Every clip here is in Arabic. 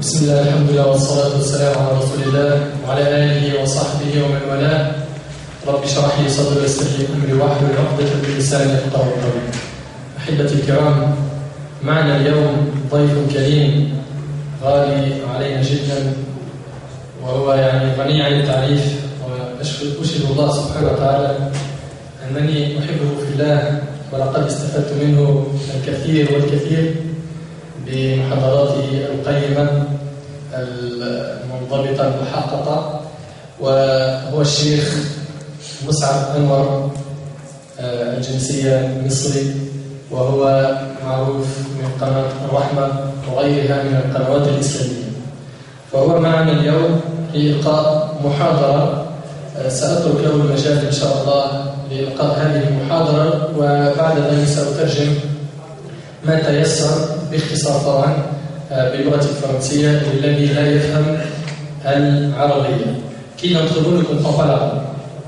بسم الله الحمد لله والصلاة والسلام على رسول الله وعلى آله وصحبه ومن والاه. رب اشرح لي صدري ويسر لي أمري واحلل عقدة من لساني يفقهوا قولي. أحبتي الكرام، معنا اليوم ضيف كريم غالي علينا جدا، وهو غني عن التعريف، وأشهد الله سبحانه وتعالى أنني أحبه في الله، ولقد استفدت منه الكثير والكثير بمحاضراته القيمة المنضبطة المحققة. وهو الشيخ مسعد أنور الجنسية المصري، وهو معروف من قناة الرحمة وغيرها من القنوات الإسلامية. فهو معنا اليوم لإلقاء محاضرة، سأترك له المجال إن شاء الله لإلقاء هذه المحاضرة، وبعد ذلك سأترجم ما تيسر باختصار طبعا باللغة الفرنسية للذي لا يفهم العربية. كي نطلب لكم طفلا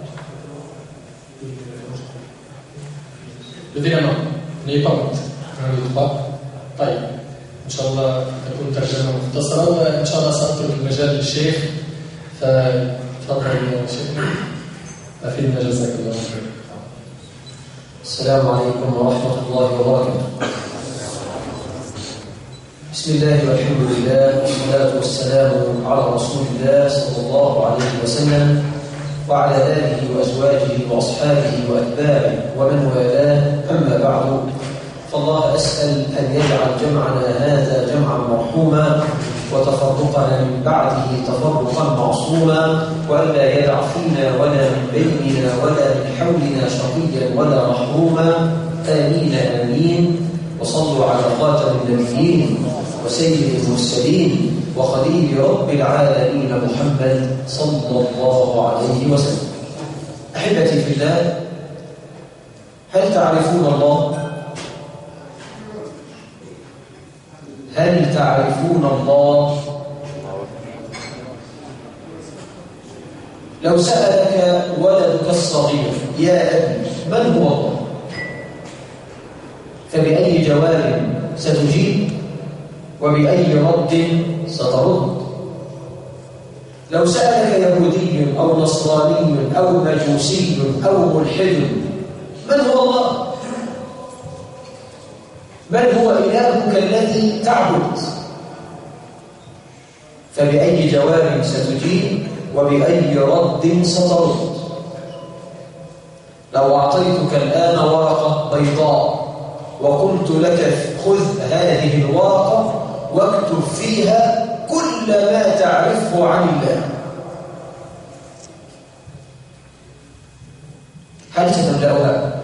لدينا نيبامت. طيب، إن شاء الله تكون ترجمة مختصرة، وإن شاء الله سأترك المجال للشيخ. فتفضل يا شيخ، أفيدنا جزاك الله خير. السلام عليكم ورحمة الله وبركاته. بسم الله والحمد لله والصلاة والسلام على رسول الله صلى الله عليه وسلم وعلى آله وأزواجه وأصحابه وأتباعه ومن والاه، أما بعد، فالله أسأل أن يجعل جمعنا هذا جمعا مرحوما، وتفرقنا من بعده تفرقا معصوما، وألا يدع فينا ولا من بيننا ولا من حولنا شقيا ولا محروما، آمين آمين. وصلوا على خاتم النبيين وسيد المرسلين وخليل رب العالمين محمد صلى الله عليه وسلم. أحبتي في الله، هل تعرفون الله؟ هل تعرفون الله؟ لو سألك ولدك الصغير يا أبي من هو الله؟ فبأي جواب ستجيب؟ وبأي رد سترد؟ لو سألك يهودي أو نصراني أو مجوسي أو ملحد من هو الله؟ من هو إلهك الذي تعبد؟ فبأي جواب ستجيب وبأي رد سترد؟ لو أعطيتك الآن ورقة بيضاء وقلت لك خذ هذه الورقة واكتب فيها كل ما تعرفه عن الله، هل ستملأها؟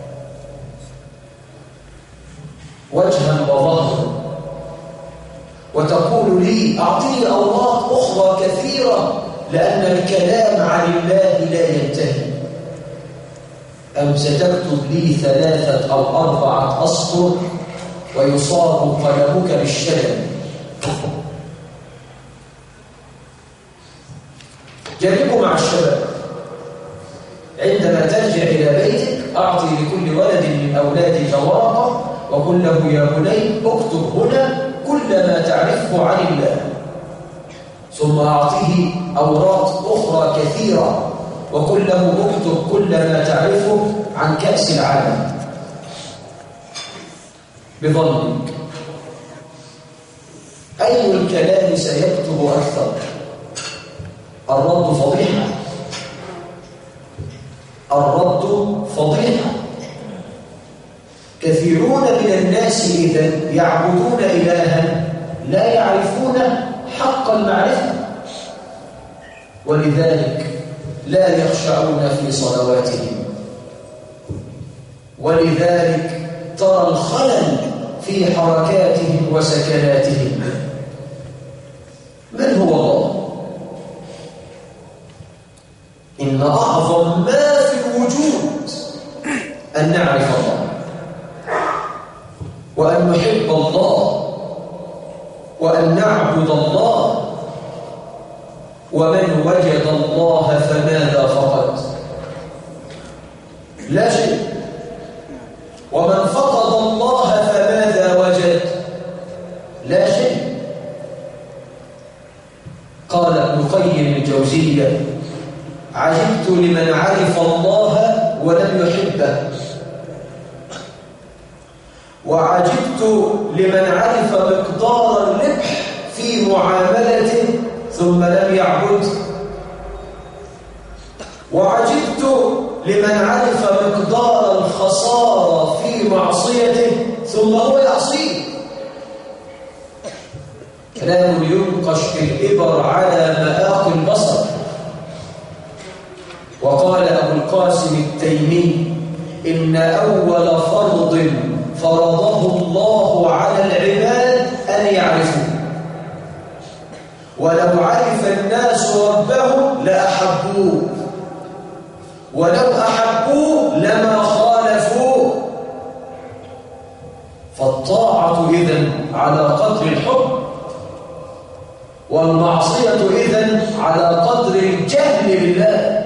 وجها وظهرا، وتقول لي أعطيني أوراق أخرى كثيرة لأن الكلام عن الله لا ينتهي، أم ستكتب لي 3 أو 4 أسطر ويصاب قلمك بالشلل؟ جربوا مع الشباب، عندما ترجع إلى بيتك أعطي لكل ولد من أولادك ورقة وقل له يا بني اكتب هنا كل ما تعرفه عن الله، ثم أعطيه أوراق أخرى كثيرة وقل له اكتب كل ما تعرفه عن كأس العالم. بظنك أي الكلام سيكتب أكثر؟ الرد فضيحة، الرد فضيحة. كثيرون من الناس إذن يعبدون إلها لا يعرفون حق المعرفة، ولذلك لا يخشعون في صلواتهم، ولذلك ترى الخلل في حركاتهم وسكناتهم. من هو الله؟ إن أعظم ما في الوجود أن نعرف الله، وأن نحب الله، وأن نعبد الله. ومن وجد الله فماذا فقد؟ لا شيء. ومن فقد الله فماذا وجد؟ لا شيء. وعجبت لمن عرف مقدار الربح في معاملته ثم لم يعبد، وعجبت لمن عرف مقدار الخسارة في معصيته ثم هو يعصيه. كلام ينقش كالإبر على مآق البصر. وقال أبو القاسم التيمي: إن أول فرض فرضه الله على العباد أن يعرفوا، ولو عرف الناس ربهم لأحبوه، ولو أحبوه لما خالفوه. فالطاعة إذن على قدر الحب، والمعصية إذن على قدر الجهل بالله.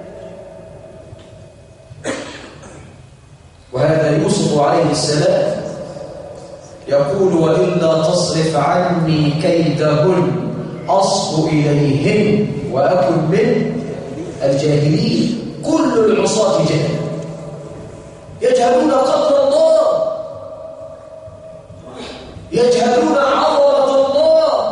وهذا يوسف عليه السلام يقول: وإلا تصرف عني كيدهن أصب إليهن وأكن من الجاهلين. كل العصاة جهل، يجهلون قدر الله، يجهلون عظمة الله.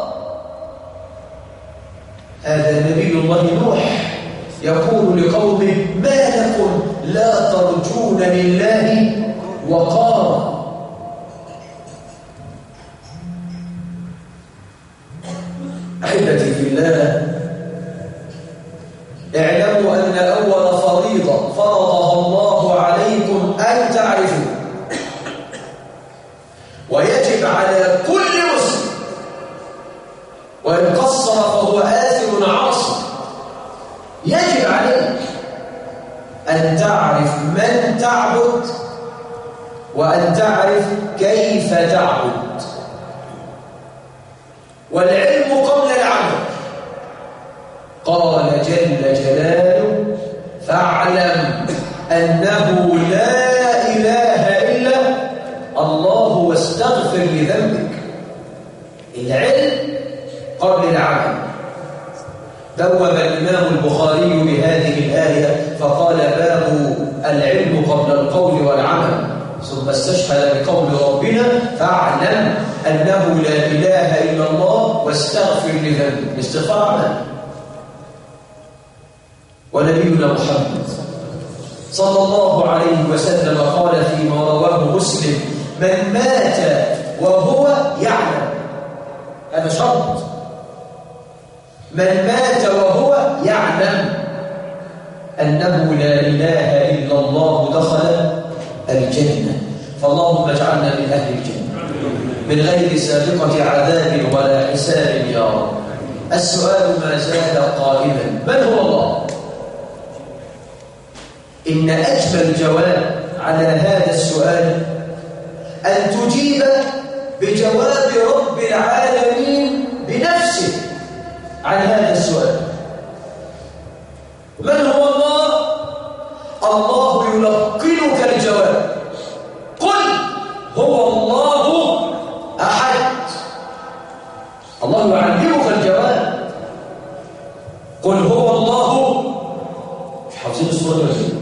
هذا نبي الله نوح يقول لقومه: ما لكم لا ترجون لله وقارا. أحبتي في الله، اعلموا أن أول فريضة فرضها الله عليكم أن تعرفوا، ويجب على كل مسلم، وإن قصر فهو آثم عاصي، يجب عليه أن تعرف من تعبد، وأن تعرف كيف تعبد. والعلم قبل العمل. قال جل جلاله: فاعلم أنه لا إله إلا الله واستغفر لذنبك. العلم قبل العمل. بوب الإمام البخاري بهذه الآية فقال: باب العلم قبل القول والعمل، ثم استشهد بقول ربنا: فاعلم أنه لا إله إلا الله واستغفر لذنبك. الاستغفار عمل. ونبينا محمد صلى الله عليه وسلم قال فيما رواه مسلم: من مات وهو يعلم، هذا شرط، من مات وهو يعلم أنه لا إله إلا الله دخل الجنة. فاللهم اجعلنا من أهل الجنة من غير سابقة عذاب ولا حساب يا رب. السؤال ما زال قائما: من هو الله؟ إن أجمل جواب على هذا السؤال أن تجيب بجواب رب العالمين بنفسه عن هذا السؤال. من هو الله؟ الله يلقنك الجواب. قل هو الله أحد. الله يعلمك الجواب. قل هو الله. مش حافظين السورة دي؟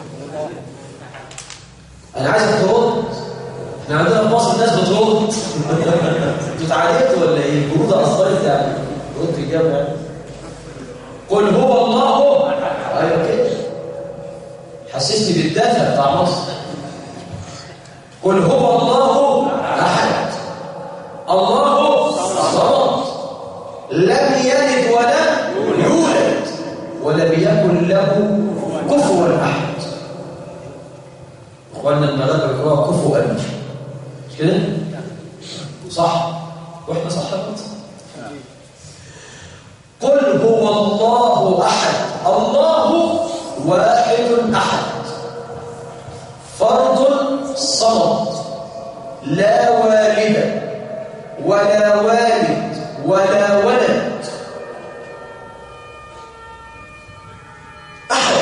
أنا عايزك ترد. احنا عندنا في مصر الناس بترد. انتوا اتعلمتوا ولا ايه؟ البرودة أصدرت يعني. رد الجواب يعني. قل هو الله. أيوة كده. حسسني بالدافع بتاع مصر. قل هو الله أحد الله الصمد لم يلد ولم يولد ولم يكن له كفوا أحد. اخواننا المغاربه بيقولوا كفوا مش كده؟ صح؟ واحنا صح كده؟ قل هو الله أحد الله واحد أحد فرد صمد لا والد ولا والد ولا ولد أحد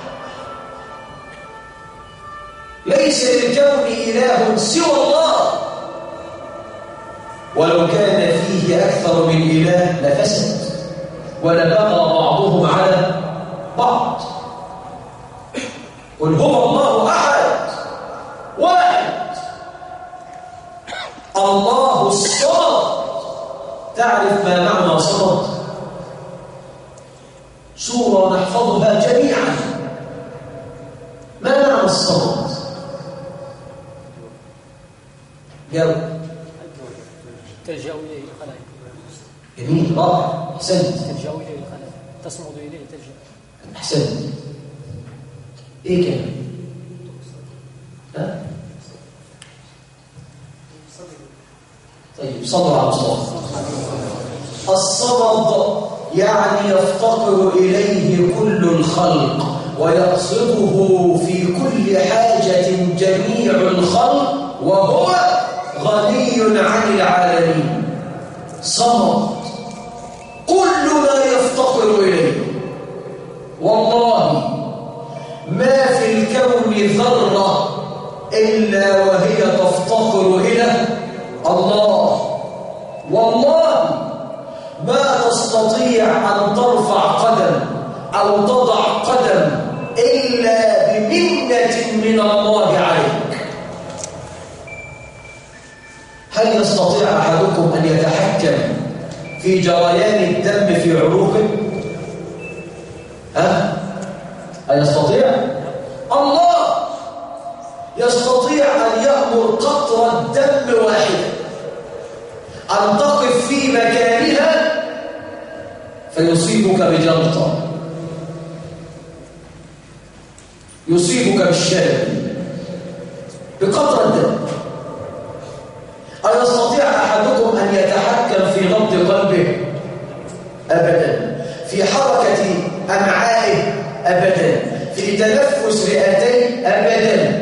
ليس للكون إله سوى الله ولو كان فيه أكثر من إله لفسد ولبغى بعضهم على بعض. قل هو الله أحد واحد تعرف ما معنى صمد؟ سورة نحفظها جميعا. ما معنى الصمد؟ جاوب. تلجأ إليه الخلائق. جميل، رائع، أحسنت. تلجأ إليه الخلائق، تصمد إليه تلجأ. أحسنت. إيه كان؟ ها؟ طيب، صبر على مصطفى. الصمد يعني يفتقر إليه كل الخلق ويقصده في كل حاجة جميع الخلق وهو غني عن العالمين. صمد كل ما يفتقر إليه. والله ما في الكون ذرة إلا وهي تفتقر إلى الله. والله ما تستطيع أن ترفع قدم أو تضع قدم إلا بمنة من الله عليك. هل يستطيع أحدكم أن يتحكم في جريان الدم في عروقه؟ هل يستطيع؟ الله يستطيع أن يأمر قطرة دم واحدة أن تقف في مكانها فيصيبك بجلطة، يصيبك بالشلل بقطرة دم. أيستطيع أحدكم أن يتحكم في نبض قلبه؟ أبدا. في حركة أمعائه؟ أبدا. في تنفس رئتيه؟ أبدا.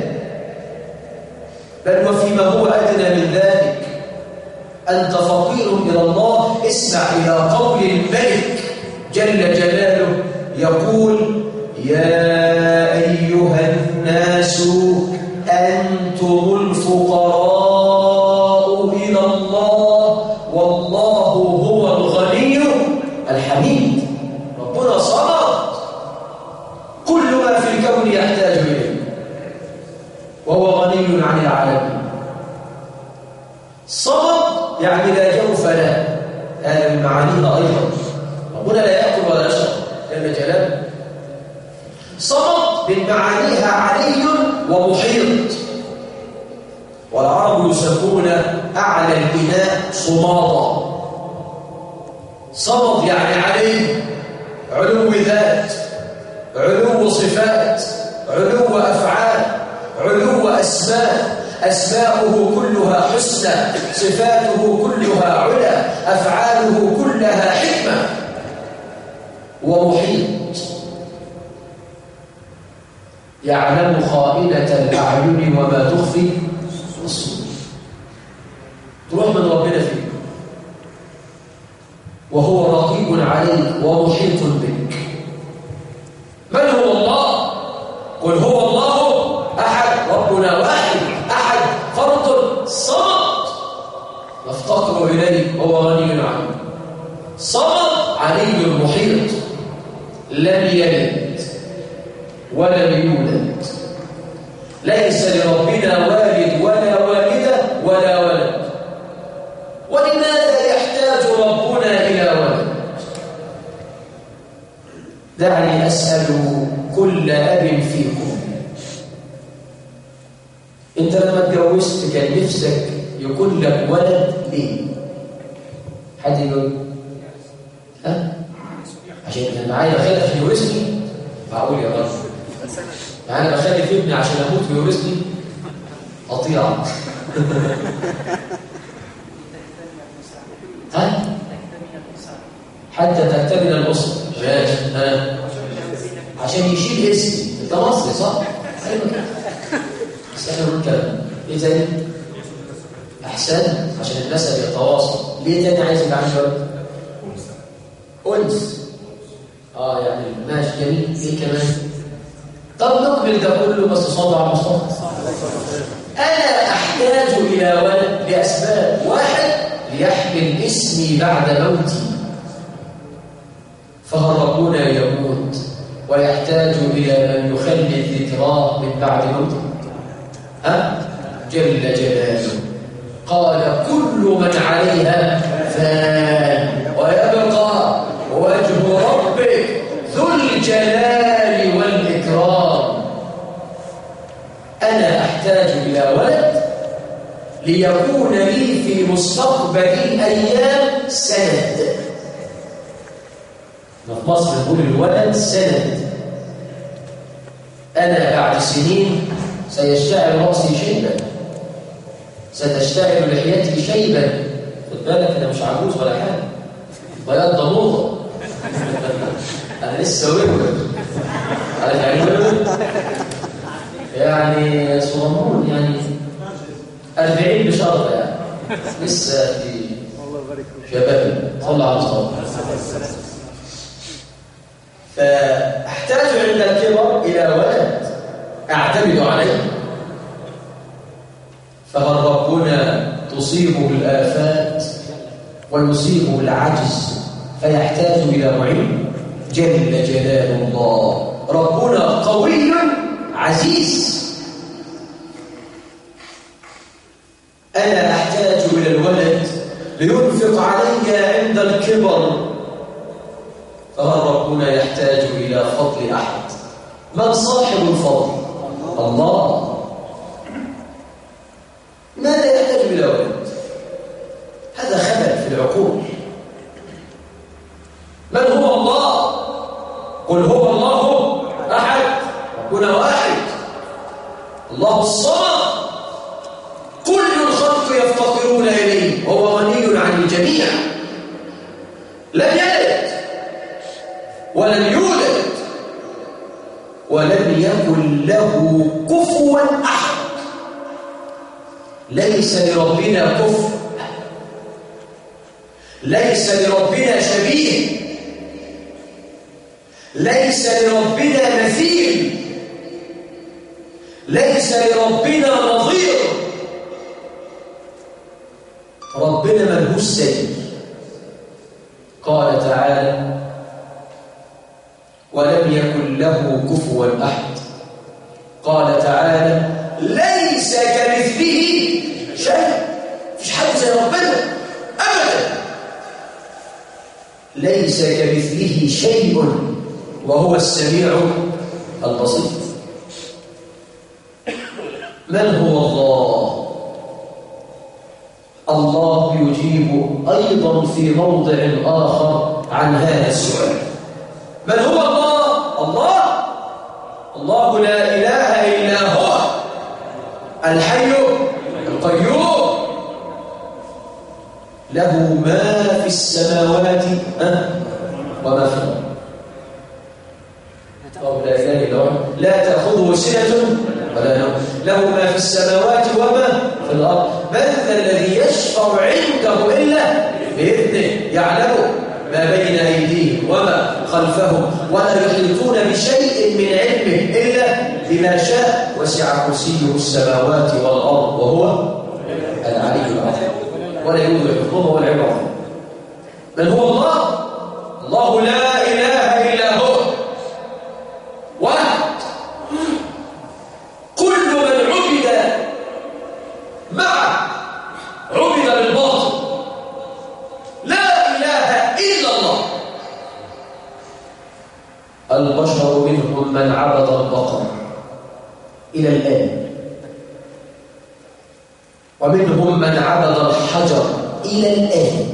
بل وفيما هو أدنى من ذلك. أنت فقير إلى الله. اسمع إلى قول الملك جل جلاله يقول: يا أيها الناس أنتم الفقراء إلى الله والله هو الغني الحميد. ربنا صمد، كل ما في الكون يحتاج إليه وهو غني عن العالمين. صمد يعني لا جوف له. هذا من معانيها أيضا. ربنا لا يأكل ولا يشرب جل جلاله. صمد من معانيها علي ومحيط. والعرب يسمون أعلى البناء صمادا. صمد يعني علي، علو ذات، علو صفات، علو أفعال، علو أسماء. أسماؤه كلها حسنى، صفاته كلها علا، أفعاله كلها حكمة. ومحيط يعلم خائنة الأعين وما تخفي الصدور. تروح من ربنا فيك وهو رقيب عليك ومحيط بك. من هو الله؟ قل هو الله أحد، ربنا واحد أحد فرد صمد نفتقر إليه وهو غني عنه. صمد علي محيط، لم يلد ولم يولد، ليس لربنا والد ولا والدة ولا ولد. ولماذا يحتاج ربنا إلى ولد؟ دعني أسأل كل أب فيكم، أنت لما اتجوزت كان نفسك يكون لك ولد ليه؟ حد يقول؟ عشان أنا معايا بخاف عشان يورثني؟ معقول يا رب؟ يعني أنا بخاف ابني عشان أموت ويورثني؟ قطيع. حتى تكتمل الأسرة. ماشي. عشان يشيل اسمي. أنت مصري صح؟ أيوة كده. بس أنا أقول كلام. إيه تاني؟ أحسن عشان النسب يتواصل. ليه تاني عايز يبقى عندي ولد؟ أنس. يعني ماشي جميل. إيه كمان؟ طب نكمل ده كله بس صلى على مصطفى. أنا أحتاج إلى ولد لأسباب. واحد، ليحمل اسمي بعد موتي، فهل ربنا يموت ويحتاج إلى من يخلد ذكراه من بعد موته؟ جل جلاله قال: كل من عليها فان ويبقى وجه ربك ذو الجلال والإكرام. أنا أحتاج إلى ولد ليكون لي في مستقبل الأيام سند. في مصر نقول الولد سند. أنا بعد سنين سيشتعل رأسي شيبا، ستشتعل لحيتي شيبا. خد بالك أنا مش عجوز ولا حاجة، بياض ضموطة. أنا لسه ورد. عارف يعني ورد؟ يعني صغنون، يعني 40 بشرطة، يعني لسه في شباب. صلى على الصلاة. فأحتاج عند الكبر إلى ولد أعتمد عليه. فهل ربنا تصيبه الآفات ويصيبه العجز فيحتاج إلى معين؟ جل جلال الله. ربنا قوي عزيز. أنا أحتاج إلى الولد لينفق علي عند الكبر. فهل ربنا يحتاج إلى فضل أحد؟ من صاحب الفضل؟ الله. ماذا يحتاج إلى ولد؟ هذا خلل في العقول. من هو الله؟ قل هو الله أحد. ربنا واحد، الله الصمد. كل الخلق يفتقرون إليه وهو غني عن الجميع. لم يلد ولم يولد ولم يكن له كفوا أحد. ليس لربنا كفو، ليس لربنا شبيه، ليس لربنا مثيل، ليس لربنا نظير. ربنا ملهوش سيد. قال تعالى ولم يكن له كفوا أحد. قال تعالى ليس كمثله شيء. مفيش حد زي ربنا أبدا. ليس كمثله شيء وهو السميع البصير. من هو الله؟ الله يجيب أيضا في موضع آخر عن هذا السؤال. من هو الله؟ الله الله لا إله إلا هو الحي القيوم. له ما في السماوات وما في الأرض. لا إله إلا هو لا تأخذه سنة ولا نوم. له ما في السماوات وما في الأرض. من ذا الذي يشفع عنده إلا بإذنه. يعلم ما بين أيديهم وما خلفهم ولا يحيطون بشيء من علمه إلا بما شاء. وسع كرسيه السماوات والأرض وهو العلي العظيم ولا يؤوده حفظهما ولا يعلم. من هو الله؟ الله لا إله إلا هو واحد. كل من عبد معه عبد بالباطل. لا إله إلا الله. البشر منهم من عبد البقر إلى الآن، ومنهم من عبد الحجر إلى الآن،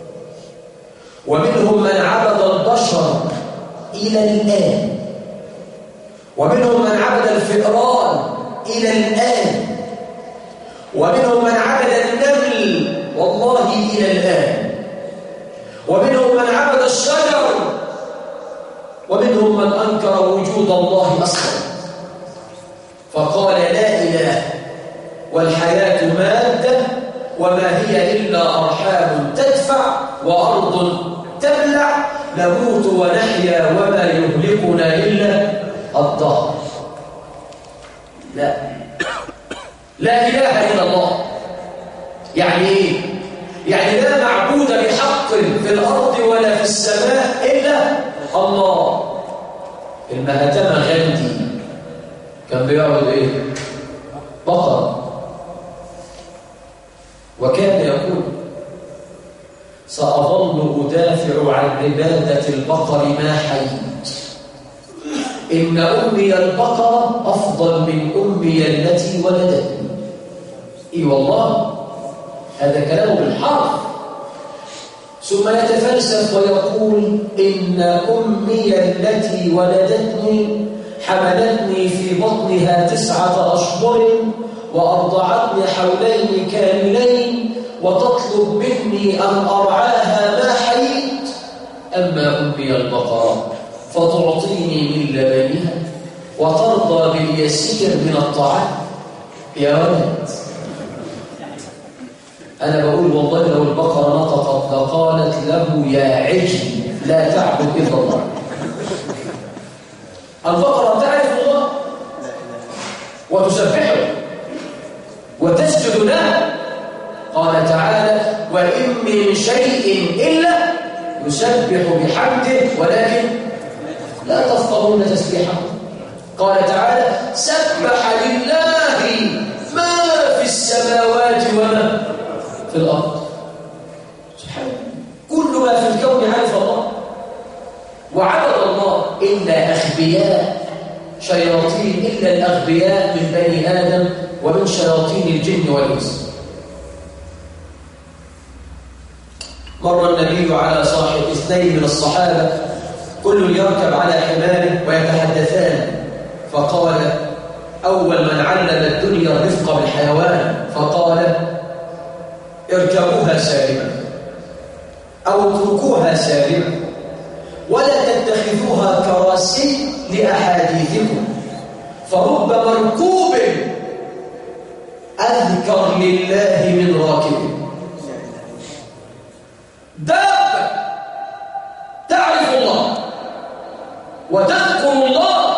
ومنهم من عبد البشر إلى الآن، ومنهم من عبد الفئران إلى الآن، ومنهم من عبد النمل والله إلى الآن، ومنهم من عبد الشجر، ومنهم من أنكر وجود الله أصلا فقال لا إله والحياة مادة وما هي إلا أرحام تدفع وأرض تبلع نموت ونحيا وما يهلكنا إلا الدهر. لا إله إلا الله. يعني إيه؟ يعني لا معبود بحق في الأرض ولا في السماء إلا الله. المهتم غندي كان بيعبد إيه؟ بقر. وكان يقول سأظل أدافع عن عبادة البقر ما حييت. إن أمي البقرة أفضل من أمي التي ولدتني. إي والله، هذا كلامه بالحرف. ثم يتفلسف ويقول إن أمي التي ولدتني حملتني في بطنها 9 أشهر وأرضعتني حولين كاملين وتطلب مني أن أرعاها ما حييت. أما أمي البقرة فتعطيني من لبنها وترضى باليسير من الطعام. يا ولد، أنا بقول والله لو البقرة نطقت لقالت له يا عجل لا تعبد إلا الله. البقرة تعرف الله وتسبحه وتسجد له. قال تعالى وإن من شيء إلا يسبح بحمده ولكن لا تفقهون تسبيحه. قال تعالى سبح لله ما في السماوات وما في الأرض. سبحانه، كل ما في الكون عرف الله وعبد الله إلا أغبياء شياطين، إلا الأغبياء من بني آدم ومن شياطين الجن والإنس. مر النبي على صاحب 2 من الصحابة كل يركب على حماره ويتحدثان، فقال أول من علم الدنيا الرفق بالحيوان فقال اركبوها سالمة أو اتركوها سالمة ولا تتخذوها كراسي لأحاديثكم فرب مركوب أذكر لله من راكب. دابة تعرف الله وتذكر الله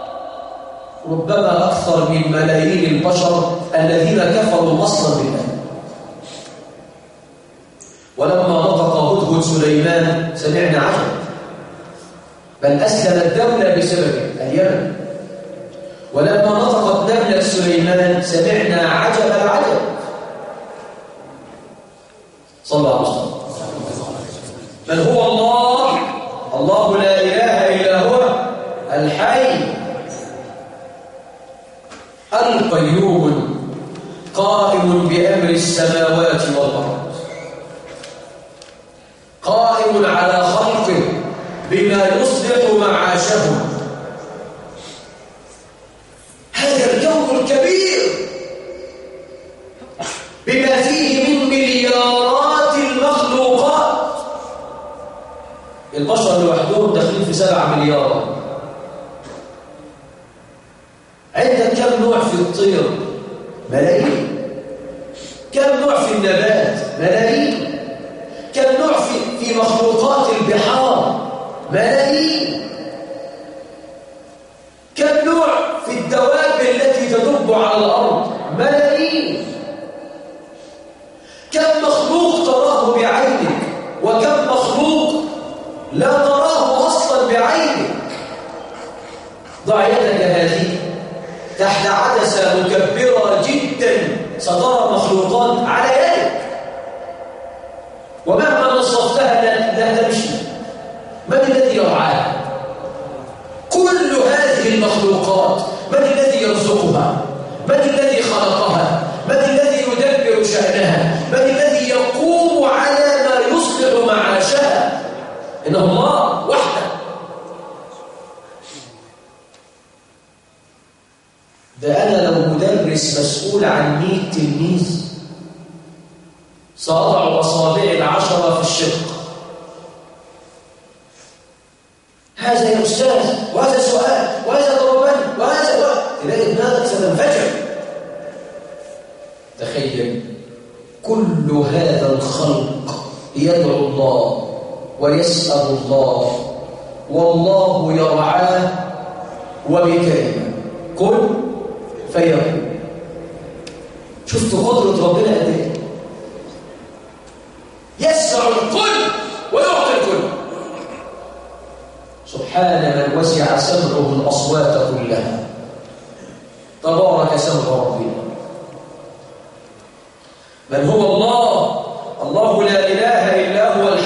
ربما أكثر من ملايين البشر الذين كفروا مصلا بالله. ولما نطق هدهد سليمان سمعنا عجب، بل أسلم الدولة بسببه اليمن. ولما نطقت نملة سليمان سمعنا عجب العجب. صلى الله عليه وسلم. من هو الله؟ الله لا إله إلا هو الحي القيوم قائم بأمر السماوات والأرض، قائم على خلقه بما يصلح معاشهم. هذا الكون الكبير بما فيه من مليارات المخلوقات، البشر لوحدهم داخلين في 7 مليار. عندك كم نوع في الطير؟ ملايين. كم نوع في النبات؟ ملايين. كم نوع في مخلوقات البحار؟ ملايين. كم نوع في الدواب التي تدب على الأرض؟ ملايين. كم مخلوق تراه بعينك وكم مخلوق لا تراه أصلا بعينك. ضع يدك هذه تحت عدسة مكبرة جدا سترى مخلوقات على يدك، ومهما نصفتها لا تمشي. من الذي يرعاها؟ كل هذه المخلوقات من الذي يرزقها؟ من الذي خلقها؟ من الذي يدبر شأنها؟ من الذي يقوم على ما يصلح معاشها؟ إنه الله وحده. ده أنا لو مدرس مسؤول عن 100 تلميذ سأضع أصابعي 10 في الشق. هذا يا أستاذ، وهذا سؤال، وهذا ضربني، وهذا تلاقي دماغك ستنفجر. تخيل كل هذا الخلق يدعو الله ويسأل الله والله يرعاه وبكلمة كن فيكون. شفت قدرة ربنا قد ايه؟ يسمع الكل ويعطي الكل. سبحان من وسع سمعه الأصوات كلها. تبارك سمع ربنا. من هو الله؟ الله لا إله إلا هو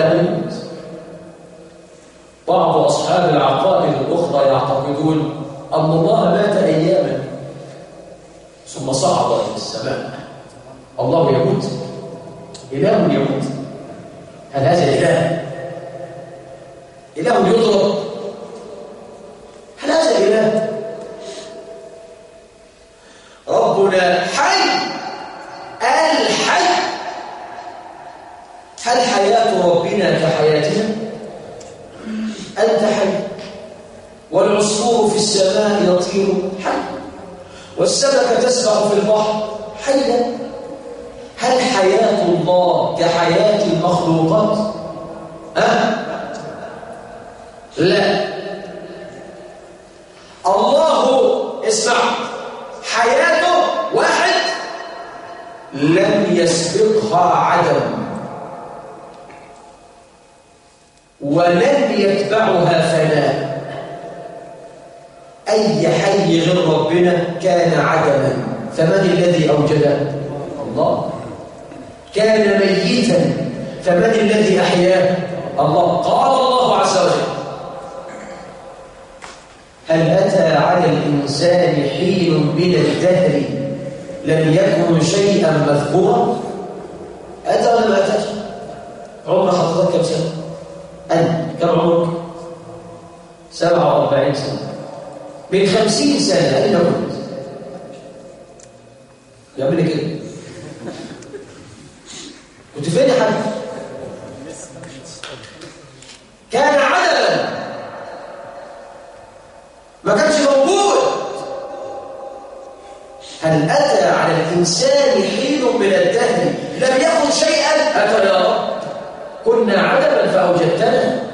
لا يموت. بعض أصحاب العقائد الأخرى يعتقدون أن الله مات أياما ثم صعد إلى السماء. الله يموت؟ إله يموت؟ هل هذا إله؟ إله يضرب؟ هل هذا إله؟ ربنا حي الحي. هل حياة ربنا كحياتنا؟ أنت حي، والعصفور في السماء يطير حي، والسمكة تسبح في البحر حيا. هل حياة الله كحياة المخلوقات؟ لا. الله اسمع، حياته واحد لم يسبقها عدم ولن يتبعها فناء. أي حي غير ربنا كان عدما، فمن الذي أوجده؟ الله. كان ميتا، فمن الذي أحياه؟ الله. قال الله عز وجل: هل أتى على الإنسان حين من الدهر لم يكن شيئا مذكورا؟ أتى ولا ما أتاش؟ عمر حضرتك كم سنة؟ أنت كم عمرك؟ 47 سنة. من 50 سنة أين كنت؟ يعمل لي كده. كنت فين يا حبيبي؟ كان عدلا، ما كانش موجود. هل أتى على الإنسان حين من الدهر لم يكن شيئا؟ أتى يا رب، كنا عدما فأوجدتنا.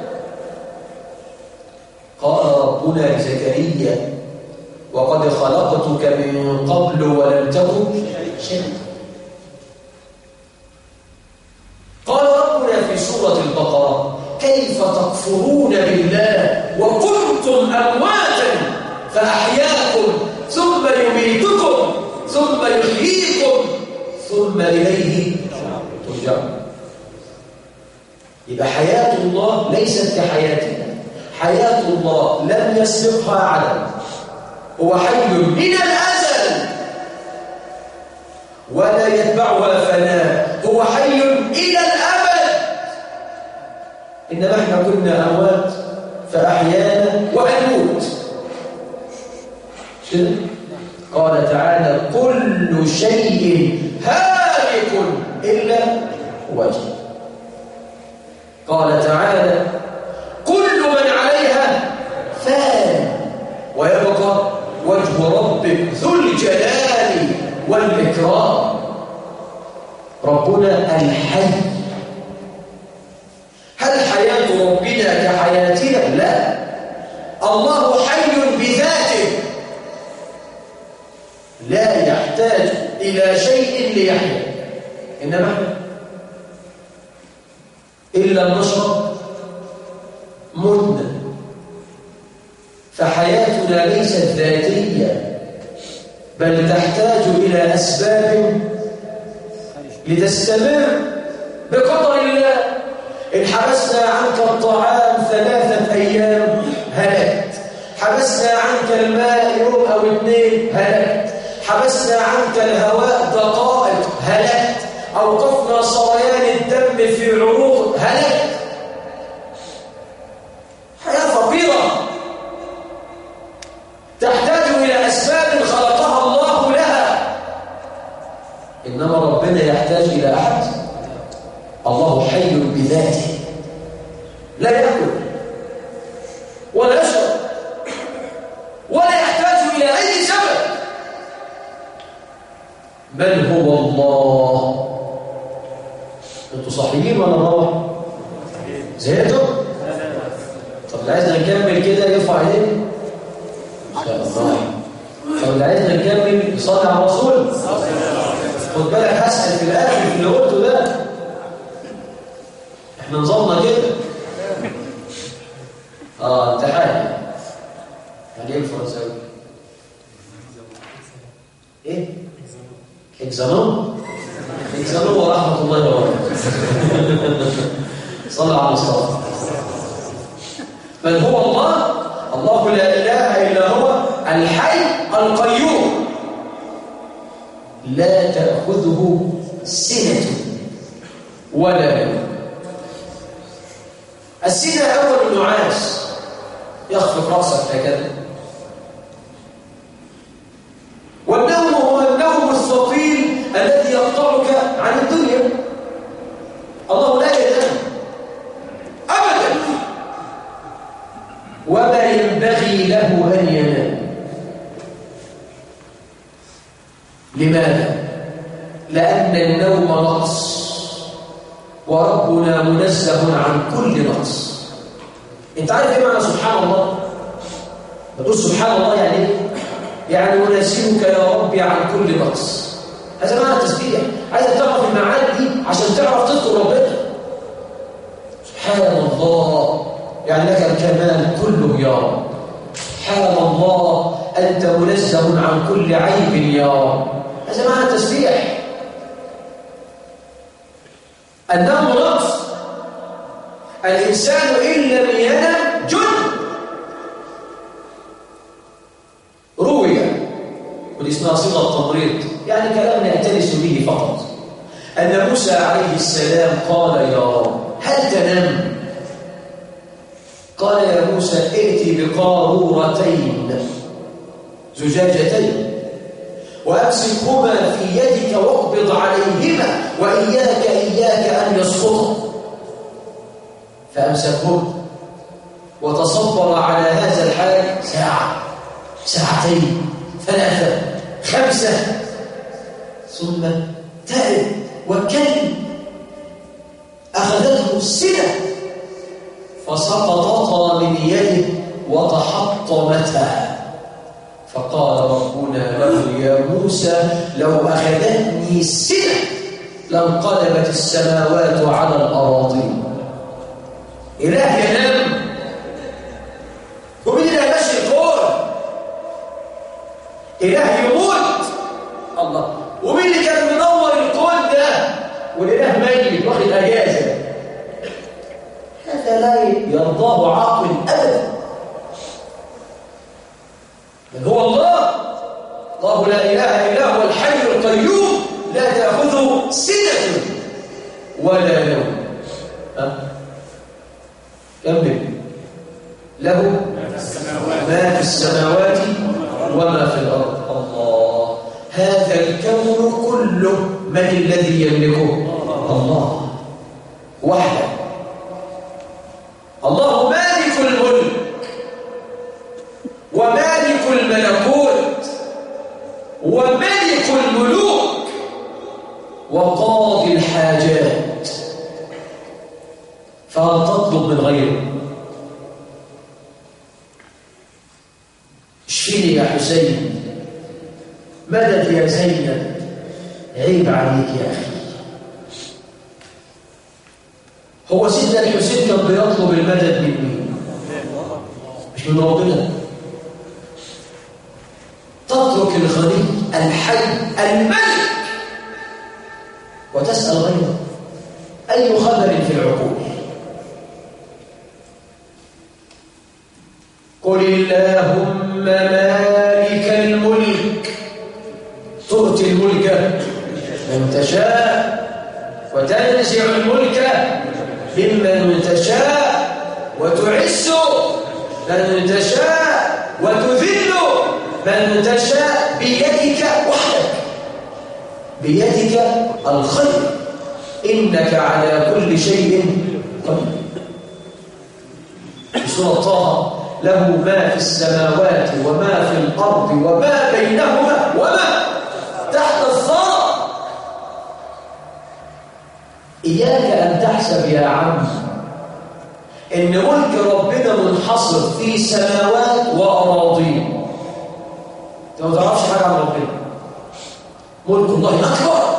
قال ربنا لزكريا: وقد خلقتك من قبل ولم تكن شيئا. قال ربنا في سورة البقرة: كيف تكفرون بالله وكنتم أمواتا فأحياكم ثم يميتكم ثم يحييكم ثم إليه ترجعون. يبقى حياة الله ليست كحياتنا. حياة الله لم يسبقها عدم، هو حي من الأزل ولا يتبعها فناء، هو حي إلى الأبد. إنما احنا كنا أموات فأحيانا وأموت. قال تعالى: كل شيء هالك إلا وجهه. قال تعالى: كل من عليها فان ويبقى وجه ربك ذو الجلال والإكرام. ربنا الحي. هل حياة ربنا كحياتنا؟ لا. الله حي بذاته لا يحتاج إلى شيء ليحيا. إنما احنا إلا النشر متنا، فحياتنا ليست ذاتية بل تحتاج إلى أسباب لتستمر بقدر الله. إن حبسنا عنك الطعام 3 أيام هلكت، حبسنا عنك الماء يوم أو 2 هلكت، حبسنا عنك الهواء دقائق هلكت، أوقفنا صريان الدم في عروق هلكت. حياة فقيرة تحتاج إلى أسباب خلقها الله لها. إنما ربنا يحتاج إلى أحد؟ الله حي بذاته، لا يأكل ولا يشرب ولا يحتاج إلى أي سبب. من هو الله؟ أنتوا صحيحين ولا نروح؟ زهقتوا؟ طب اللي عايزنا نكمل كده يرفع ايديه ان شاء الله. طب اللي عايزنا نكمل يصلي على الرسول. خد بالك، هسأل في الاخر في اللي قلته ده. احنا نظامنا كده. امتحان يعني ايه الفرنساوي؟ ايه؟ اكزامون. اكزامون ورحمه الله وبركاته. صلى على عليه الصلاة. من هو الله؟ الله لا إله إلا هو الحي القيوم لا تأخذه سنة ولا نوم. السنة أول النعاس يخفق رأسك هكذا، والنوم هو النوم الثقيل الذي يقطعك عن الدنيا. الله لا ينام أبدا، وما ينبغي له أن ينام. لماذا؟ لأن النوم نقص، وربنا منزه عن كل نقص. انت عارف ايه معنى سبحان الله؟ بتقول سبحان الله يعني ايه؟ يعني منزهك يا ربي عن كل نقص. هذا معنى التسبيح. عايزك تعرف المعاني دي عشان تعرف تذكر ربنا. سبحان الله يعني لك الكمال كله يا رب. سبحان الله أنت منزه عن كل عيب يا رب. هذا معنى التسبيح. النوم نقص. الإنسان إن لم ينم جن. روي، ودي اسمها صيغة تمريض، يعني كلام نأتلس به فقط، أن موسى عليه السلام قال يا رب هل تنام؟ قال يا موسى ائتي بقارورتين زجاجتين وأمسكهما في يدك واقبض عليهما وإياك أن يسقطا. فأمسكهما وتصبر على هذا الحال ساعة، ساعتين، 3، 5، ثم تعب وكل أخذته السنة فسقطتا من يده وتحطمتا. فقال ربنا له يا موسى لو أخذتني السنة لانقلبت السماوات على الأراضين. إله ينام ومين اللي ماشي الكون؟ إله يموت الله. ومين اللي كان منور الكون ده والإله ميت واخد أجازة؟ هذا لا يرضاه عاقل أبدا. من هو الله؟ الله لا إله إلا هو الحي القيوم لا تأخذه سنة ولا نوم. كمل. له ما في السماوات وما في الأرض. الله. هذا الكون كله من الذي يملكه؟ الله وحده. الله مالك الملك ومالك الملكوت وملك الملوك وقاضي الحاجات. فهل تطلب من غيره؟ اشفيني يا حسين، مدد يا زينب، عيب عليك يا أخي. هو سيدنا الحسين كان بيطلب المدد من مين؟ مش من ربنا. تترك الغني الحي الملك وتسأل غيره. أي خبر في العقول؟ قل اللهم مالك الملك تؤتي الملك من تشاء وتنزع الملك ممن تشاء وتعز من تشاء وتذل من تشاء بيدك وحدك، بيدك الخير إنك على كل شيء قدير. في سورة طه له ما في السماوات وما في الأرض وما بينهما وما تحت الثرى. إياك أن تحسب يا عم إن ملك ربنا منحصر في سماوات وأراضين. أنت ما تعرفش حاجة عن ربنا. ملك الله أكبر،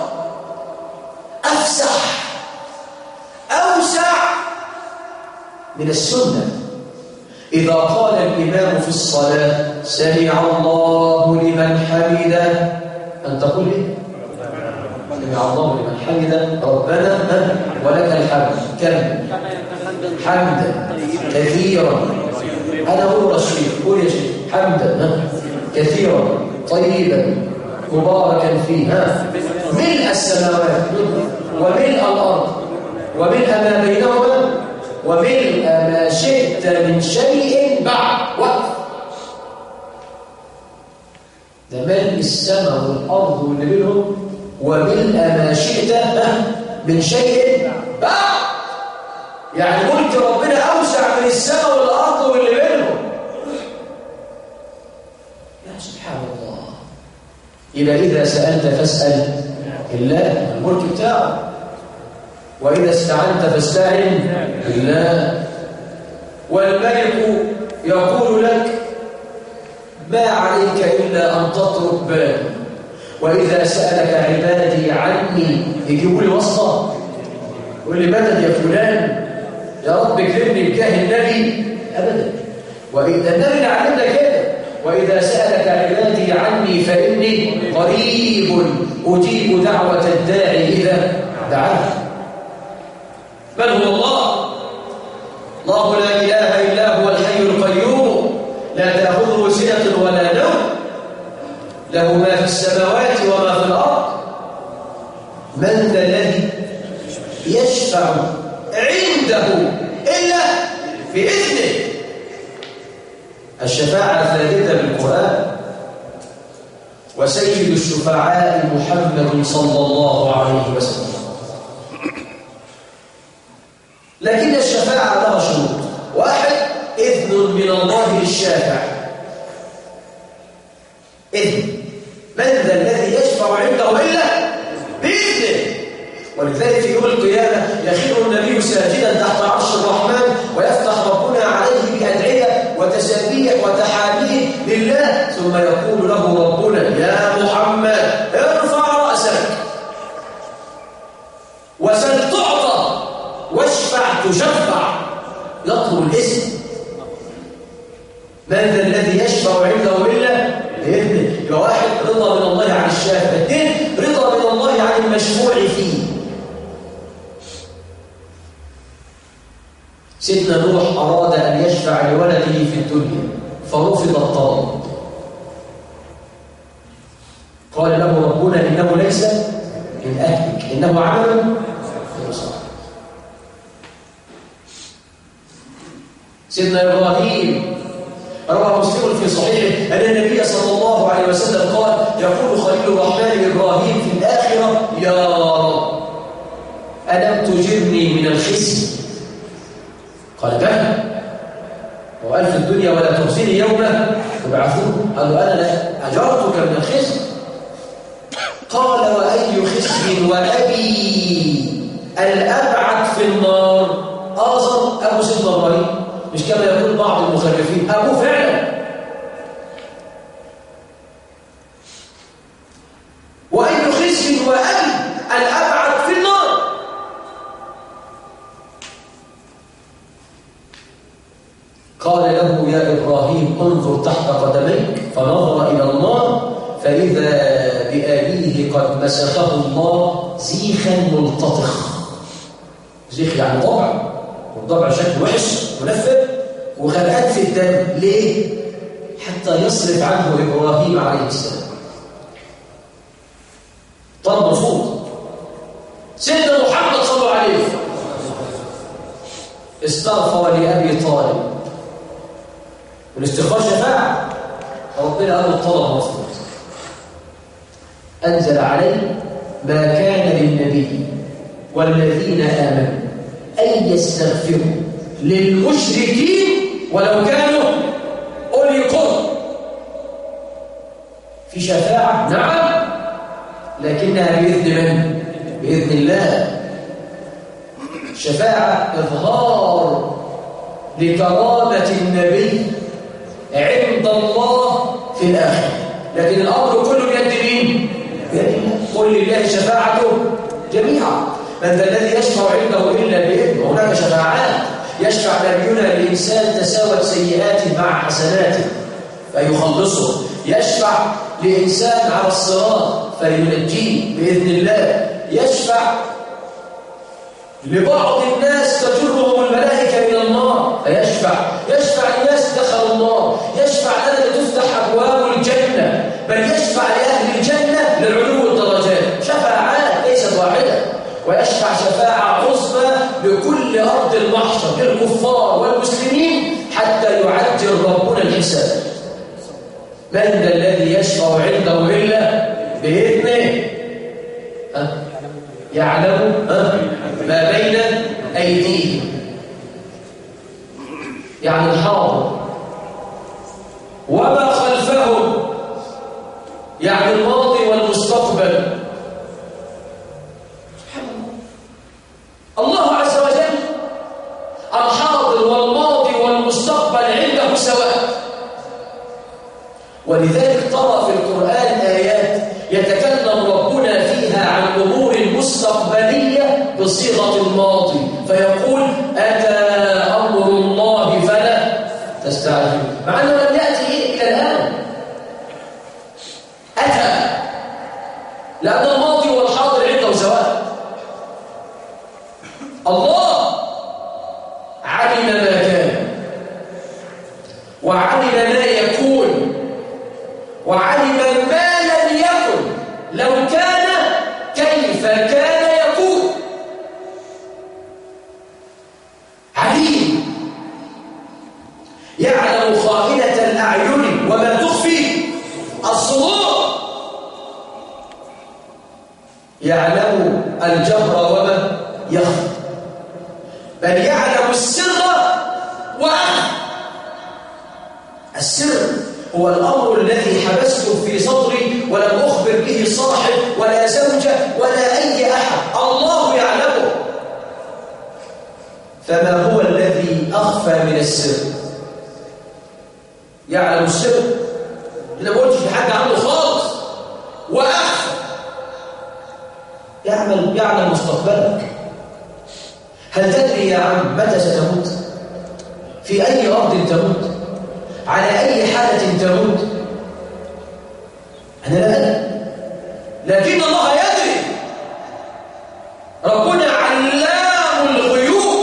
أفسح، أوسع من السنة. إذا قال الإمام في الصلاة سمع الله لمن حمده، أن تقول إيه؟ سمع الله لمن حمده ربنا ولك الحمد. كم؟ حمدا كثيرا. أنا أقول الشيخ، قول يا شيخ حمدا كثيرا طيبا مباركا فيه ملء السماوات وملء الأرض وملء ما بينهما وملء ما شئت من شيء بعد وقت. ده ملء السماء والأرض واللي بينهم وملء ما شئت من شيء بعد. يعني ملك ربنا أوسع من السماء والأرض واللي بينهم. يا سبحان الله. يبقى إذا سألت فاسأل الله، الملك بتاعه. وإذا استعنت فاستعن بالله. والملك يقول لك ما عليك إلا أن تترك بابي، وإذا سألك عبادي عني يجيبوا لي واسطة يقول لي مدد يا فلان يا رب اكرمني بجاه النبي أبدا. وإذا النبي علمنا كده وإذا سألك عبادي عني فإني قريب أجيب دعوة الداعي إذا دعاه. بل هو الله لا إله إلا هو الحي القيوم لا تأخذه سنة ولا نوم له ما في السماوات وما في الأرض. من ذا الذي يشفع عنده إلا بإذنه. الشفاعة ثابتة بالقرآن. وسيد الشفعاء محمد صلى الله عليه وسلم. لكن الشفاعة لها شروط. واحد، إذن من الله للشافع. إذن. من ذا الذي يشفع عنده إلا بإذنه. ولذلك في يوم القيامة يخير النبي ساجدا تحت عرش الرحمن ويفتح ربنا عليه بأدعية وتسابيح وتحاميد لله، ثم يقول له ربنا يا محمد ارفع رأسك وسل تعطى واشفع تشفع. يطلب الاسم. من ذا الذي يشفع عنده إلا بإذنه. يبقى واحد، رضا من الله عن الشافع. اثنين، رضا من الله عن المشفوع فيه. سيدنا نوح أراد أن يشفع لولده في الدنيا فرفض الطلب. قال له ربنا إنه ليس من أهلك إنه عمل غير صالح. سيدنا إبراهيم روى مسلم في صحيحه أن النبي صلى الله عليه وسلم قال يقول خليل الرحمن إبراهيم في الآخرة يا رب ألم تجرني من الخزي؟ قال بلى وقال في الدنيا ولا تخزني يوم يبعثون. قال له أنا أجرتك من الخزي. قال وأي خزي وأبي الأبعد في النار أعظم أبو سيدنا إبراهيم. مش كما يقول بعض المخرفين أبوه فعلا. وأي خزي وأبي الأبعد في النار. قال له يا إبراهيم انظر تحت قدميك، فنظر إلى النار فإذا بأبيه قد مسخه الله زيخا ملتطخ. زيخ يعني ضبع، والضبع شكل وحش منفذ وغرقان في الدم. ليه؟ حتى يصرف عنه إبراهيم عليه السلام. طلب مرفوض. سيدنا محمد صلى الله عليه وسلم استغفر لأبي طالب. والاستغفار شفاعة. ربنا قال الطلب مرفوض. أنزل عليه ما كان للنبي والذين آمنوا أن يستغفروا للمشركين ولو كانوا أولي قرب. في شفاعة نعم، لكنها بإذن من؟ بإذن الله. شفاعة إظهار لكرامة النبي عند الله في الآخرة، لكن الأمر كله بيد مين؟ بيد الله. قل لله شفاعته جميعا. من ذا الذي يشفع عنده إلا بإذنه. هناك شفاعات يشفع نبينا لإنسان تساوت سيئاته مع حسناته فيخلصه. يشفع لإنسان على الصراط فينجيه بإذن الله. يشفع لبعض الناس تجرهم الملائكة إلى النار يشفع الناس دخلوا النار، يشفع لنا لتفتح أبواب الجنة، بل يشفع لأهل الجنة للعلو الدرجات، شفاعات ليست واحدة، ويشفع شفاعة عظمى لكل أرض المحشر للكفار والمسلمين حتى يعجل ربنا الحساب. من ذا الذي يشفع عنده إلا بإذنه؟ يعلم ما بين أيديهم، يعني الحاضر، وما خلفهم، يعني الماضي والمستقبل. الله عز وجل الحاضر والماضي والمستقبل عنده سواء، ولذلك ترى في القرآن آيات يتكلم ربنا فيها عن أمور مستقبلية بصيغة الماضي، فيقول أتى أمر الله فلا تستعجلوا، مع أنه لم يأتي إلى الآن. أتى لأن الماضي والحاضر عنده سواء. الله علم ما كان، وعلم ما يكون، وعلم ما لم يكن، لو كان كيف كان يكون. عليم، يعلم خائنة الأعين وما تخفي الصدور، يعلم الجهر وما يخفى، بل يعلم السر وأخفى. السر هو الأمر الذي حبسته في صدري ولم أخبر به صاحب ولا زوجة ولا أي أحد، الله يعلمه. فما هو الذي أخفى من السر؟ يعلم السر، أنا ما قلتش لحد عنده خالص. وأخفى، يعلم مستقبلك. هل تدري يا عم متى ستموت؟ في أي أرض تموت؟ على أي حالة تموت؟ أنا لا أدري، لكن الله يدري. ربنا علام الغيوب.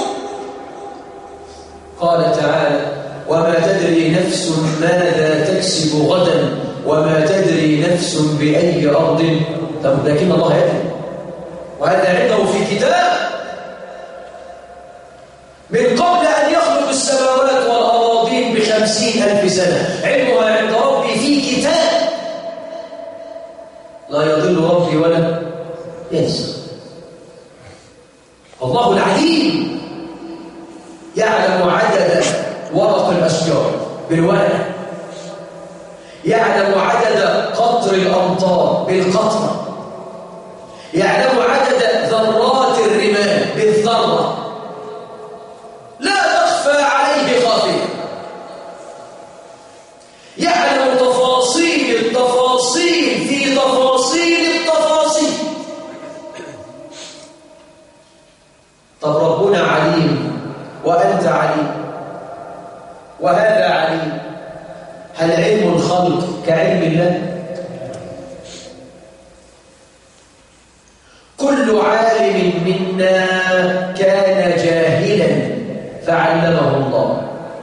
قال تعالى وما تدري نفس ماذا تكسب غدا وما تدري نفس بأي أرض تموت، لكن الله يدري، وهذا عنده في كتاب من قبل أن يخلق السماوات والأراضين ب50,000 سنة، علمها عند ربي في كتاب لا يضل ربي ولا ينسى. الله العليم يعلم عدد ورق الأشجار بالورق، يعلم عدد قطر الأمطار بالقطرة، يعلم عدد ذرات الرمال بالذرة، لا تخفى عليه خافية، يعلم تفاصيل التفاصيل في تفاصيل التفاصيل. طب ربنا عليم وأنت عليم وهذا عليم، هل علم الخلق كعلم الله؟ كل عالم منا كان جاهلا فعلمه الله،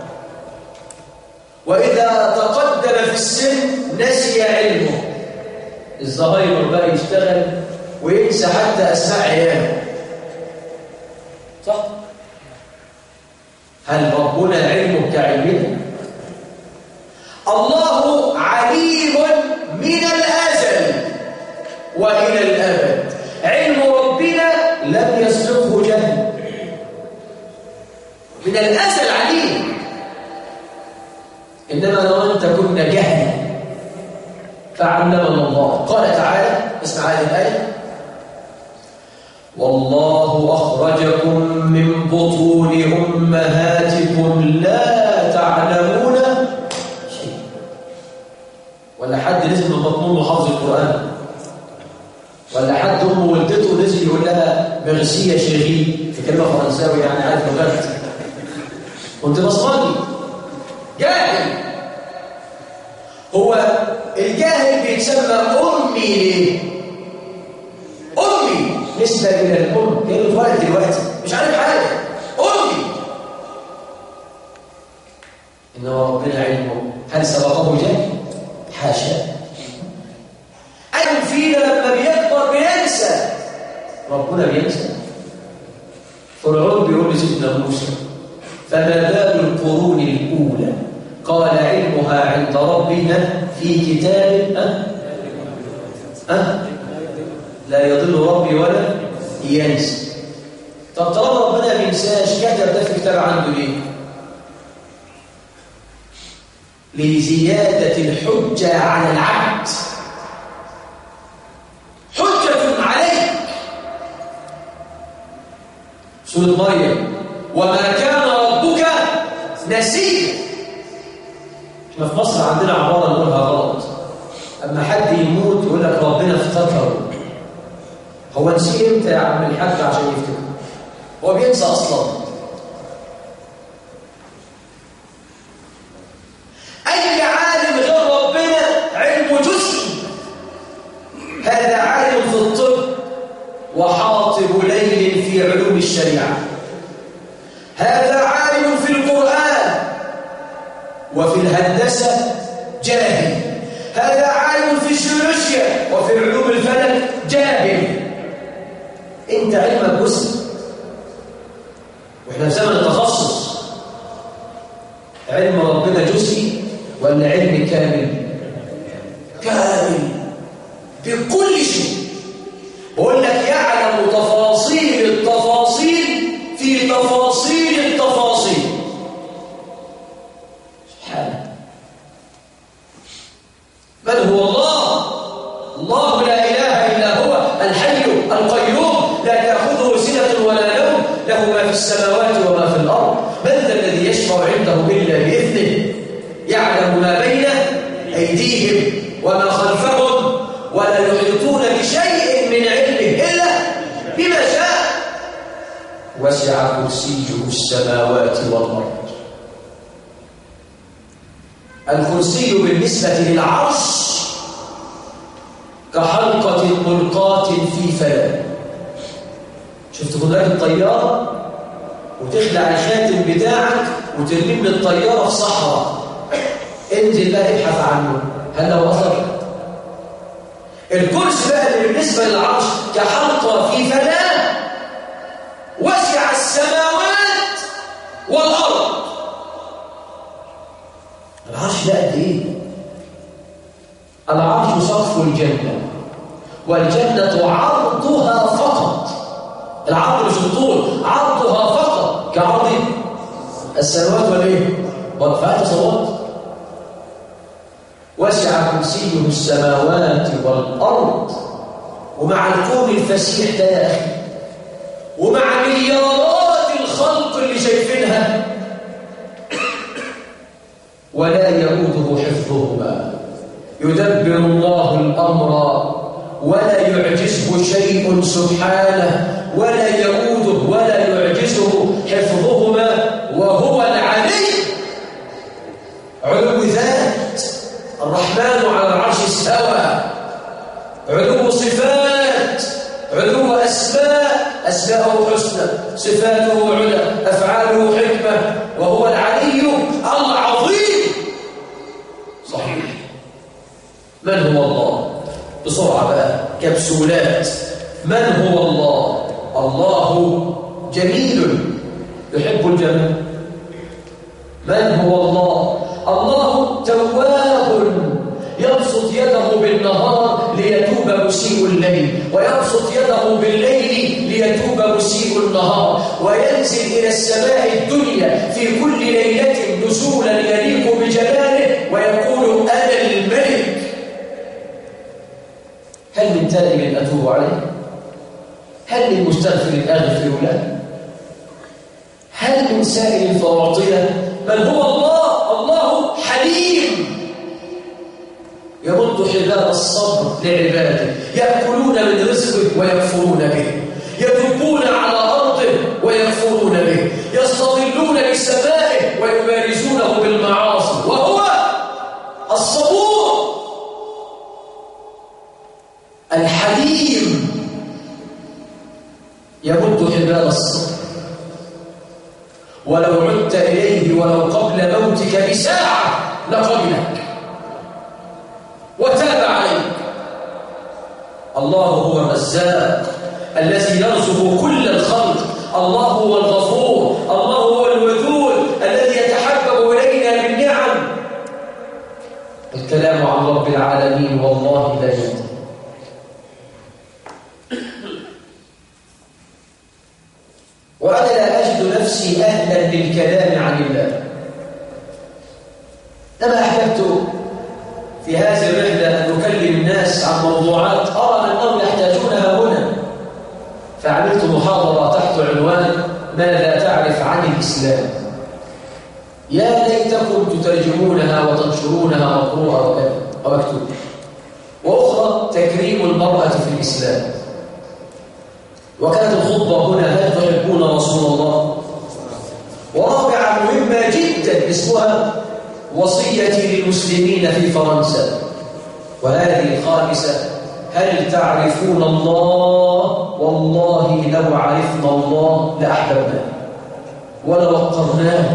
وإذا تقدم في السن نسي علمه، الزهايمر بقى يشتغل وينسى حتى أسماء عياله، صح؟ هل ربنا علمه كعلمنا؟ الله عليم من الأزل وإلى الأبد، علم ربنا لم يسبقه جهل، من الأزل عليم، إنما لو أنت كنا جهلا فعلمنا الله. قال تعالى، اسمع هذه الآية: والله أخرجكم من بطون أمهاتكم لا تعلمون شيء. ولا حد نزل من بطن أمه حافظ القرآن؟ ولا حد أمه ولدته نزل يقول لها ميرسي يا شيخي في كلمة فرنساوي يعني عارف لغات؟ كنت بصمجي جاهل. هو الجاهل بيتسمى أمي ليه؟ أمي نسبة إلى الأم كأنه اتولد دلوقتي مش عارف حاجة أمي. إنما ربنا علمه هل سبقه جهل؟ حاشا. أي فينا لما بيكبر بينسى، ربنا بينسى. فرعون بيقول لسيدنا موسى فما بال القرون الأولى قال علمها عند ربنا في كتاب لا يضل ربي ولا ينسى. طب طالما ربنا ما بينساش كتب ده في كتاب عنده ليه؟ لزيادة الحجة على العبد. حجة عليك. سورة مريم وما كان ربك نسيا. احنا في مصر عندنا عبارة نقولها غلط، اما حد يموت يقول لك ربنا افتكره. هو نسيه امتى يا عم الحاج عشان يفتكر؟ هو بينسى اصلا. اي عالم غير ربنا علم جزئي. هذا عالم في الطب وحاطب ليل في علوم الشريعه. هذا عالم في القرآن وفي الهندسة جاهل. هذا عالم في الجيولوجيا وفي علوم الفلك جاهل. انت علمك جزء، واحنا في زمن التخصص. علم ربنا جزئي ولا علم كامل؟ كامل بكل شيء. بقول لك يعلم تفاصيل التفاصيل في تفاصيل التفاصيل. سبحانه. من هو الله؟ الله لا إله إلا هو الحي القيوم لا تأخذه سنة ولا نوم له ما في السماوات وما في الأرض. من ذا الذي يشفع عنده إلا بإذنه يعلم ما بين أيديهم وما خلفهم ولا يحيطون بشيء من علمه إلا بما شاء. وسع كرسيه السماوات والأرض. الكرسي بالنسبة للعرش كحلقة ملقاة في فلك. شفت كلها الطيارة وتخلع الخاتم بتاعك وترميه من الطيارة في صحراء، انزل بقى ابحث عنه هل له أثر؟ الكرسي بقى اللي بالنسبة للعرش كحلقة في فلك وسع السماوات والأرض. العرش ده قد ايه؟ العرش سقف الجنة، والجنة عرضها فقط. العرض مش الطول، عرضها فقط كعرض السماوات والايه؟ والارض. صوت. وسع كرسيه السماوات والأرض. ومع الكون الفسيح ده يا أخي ومع مليارات الخلق اللي شايفينها ولا يؤوده حفظهما. يدبر الله الأمر ولا يعجزه شيء سبحانه ولا يؤوده ولا يعجزه حفظهما وهو العلي. علو ذات الرحمن على العرش استوى. علو صفات، علو أسماء، أسماءه حسنى، صفاته علا، أفعاله حكمة، وهو العلي العظيم. صحيح. من هو الله؟ بسرعة بقى كبسولات. من هو الله؟ الله جميل يحب الجمال. من هو الله؟ الله تواب يبسط يده بالنهار ليتوب مسيء الليل، ويبسط يده بالليل ليتوب مسيء النهار، وينزل إلى السماء الدنيا في كل ليلة نزولا يليق بجلاله ويقول أنا الملك. هل من تائب أتوب عليه؟ هل من مستغفر أغفر له؟ هل من سائل فأعطيه؟ بل هو الله. الله حليم يمد حبال الصبر لعباده، يأكلون من رزقه ويكفرون به، يدبون على أرضه ويكفرون به، يستظلون بسمائه ويبارزونه بالمعاصي، وهو الصبور الحليم فك حبال الصبر، ولو عدت إليه ولو قبل موتك بساعة لقبلك وتاب عليك. الله هو الرزاق الذي يرزق كل الخلق، الله هو الغفور، الله هو الودود الذي يتحبب إلينا بالنعم. الكلام عن رب العالمين والله لا ينتهي. وأنا لا أجد نفسي أهلا للكلام عن الله، لما أحببت في هذه الرحلة أن أكلم الناس عن موضوعات أرى أنهم يحتاجونها هنا، فعملت محاضرة تحت عنوان ماذا تعرف عن الإسلام؟ يا ليتكم تترجمونها وتنشرونها مقروءة ومكتوبة. وأخرى تكريم المرأة في الإسلام. وكانت الخطبة هنا هل تحبون رسول الله؟ ورابعة مهمة جدا اسمها وصيتي للمسلمين في فرنسا. وهذه الخامسة هل تعرفون الله؟ والله لو عرفنا الله لأحببناه ولوقرناه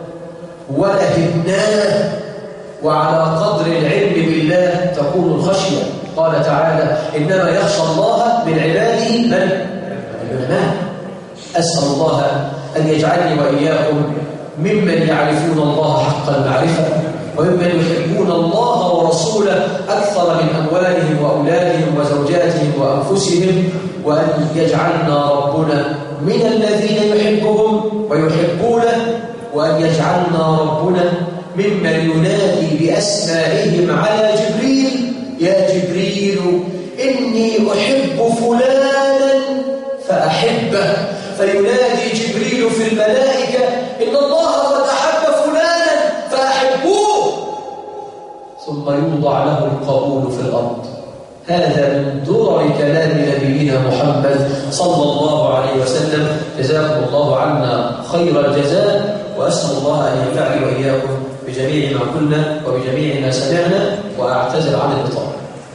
ولهبناه. وعلى قدر العلم بالله تكون الخشية. قال تعالى إنما يخشى الله من عباده من؟ العلماء. أسأل الله أن يجعلني وإياكم ممن يعرفون الله حق المعرفة، وممن يحبون الله ورسوله أكثر من أموالهم وأولادهم وزوجاتهم وأنفسهم، وأن يجعلنا ربنا من الذين يحبهم ويحبونه، وأن يجعلنا ربنا ممن ينادي بأسمائهم على جبريل يا جبريل إني أحب فلانا فأحبه، فينادي جبريل في الملائكة إن الله قد أحب فلانا فأحبوه، ثم يوضع له القبول في الأرض. هذا من درر كلام نبينا محمد صلى الله عليه وسلم. جزاكم الله عنا خير الجزاء، وأسأل الله أن ينفعني وإياكم بجميع ما قلنا وبجميع ما سمعنا، وأعتذر عن الإطالة.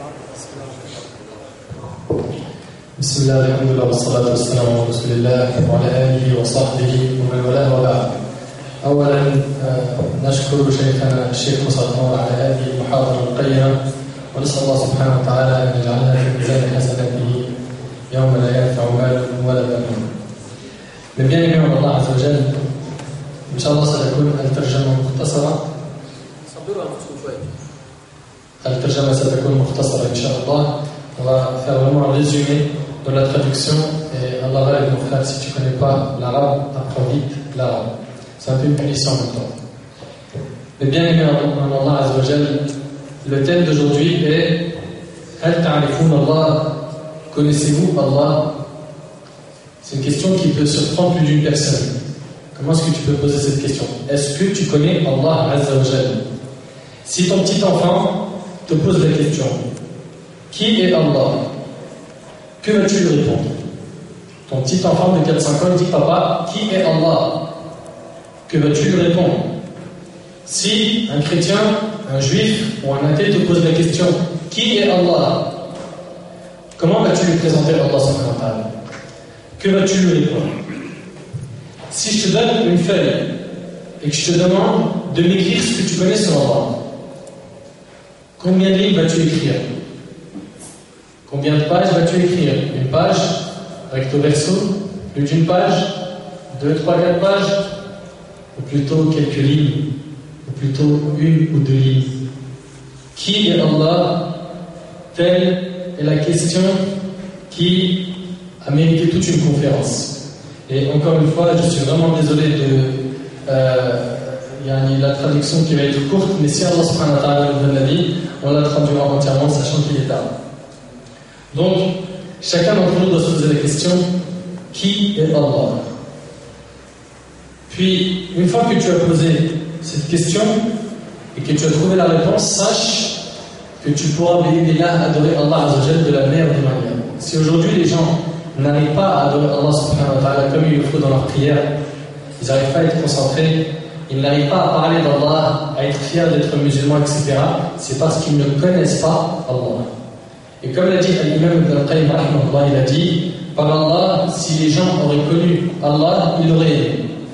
بسم الله الحمد لله والصلاة والسلام على رسول الله وعلى آله وصحبه ومن والاه وبعد. أولا نشكر شيخنا الشيخ مصطفى على هذه المحاضرة القيمة، ونسأل الله سبحانه وتعالى أن يجعلها في ميزان حسناته يوم لا ينفع مال ولا بنون. من جانب يوم الله عز وجل إن شاء الله ستكون الترجمة مختصرة. الترجمة ستكون مختصرة إن شاء الله. On va faire vraiment un résumé de la traduction. Et Allah va aider mon frère, si tu ne connais pas l'arabe, apprends vite l'arabe. C'est un peu une punition en même temps. Mais bien aimé en Allah Azza wa Jal, le thème d'aujourd'hui est Hal ta'arifoun Allah? Connaissez-vous Allah? C'est une question qui peut surprendre plus d'une personne. Comment est-ce que tu peux poser cette question? Est-ce que tu connais Allah Azza wa Jal? Si ton petit enfant te pose la question qui est Allah? Que vas-tu lui répondre? Ton petit enfant de 4-5 ans dit papa, qui est Allah? Que vas-tu lui répondre? Si un chrétien, un juif ou un athée te pose la question qui est Allah? Comment vas-tu lui présenter Allah subhanahu wa ta'ala? Que vas-tu lui répondre? Si je te donne une feuille et que je te demande de m'écrire ce que tu connais sur Allah, combien de lignes vas-tu écrire? Combien de pages vas-tu écrire? Une page, recto verso, plus d'une page, 2, 3, 4 pages, ou plutôt quelques lignes, ou plutôt une ou deux lignes. Qui est Allah? Telle est la question qui a mérité toute une conférence. Et encore une fois, je suis vraiment désolé de la traduction qui va être courte, mais si Allah subhanahu wa ta'ala nous donne la vie, on la traduira entièrement, sachant qu'il est tard. Donc, chacun d'entre nous doit se poser la question qui est Allah? Puis, une fois que tu as posé cette question et que tu as trouvé la réponse, sache que tu pourras adorer Allah Azza wa Jal de la meilleure des manières. Si aujourd'hui les gens n'arrivent pas à adorer Allah subhanahu wa ta'ala comme il le faut dans leur prière, ils n'arrivent pas à être concentrés, ils n'arrivent pas à parler d'Allah, à être fiers d'être musulmans, etc., c'est parce qu'ils ne connaissent pas Allah. Et comme l'a dit l'imam Ibn al-Qayyim, il a dit par Allah, si les gens auraient connu Allah, ils l'auraient aimé.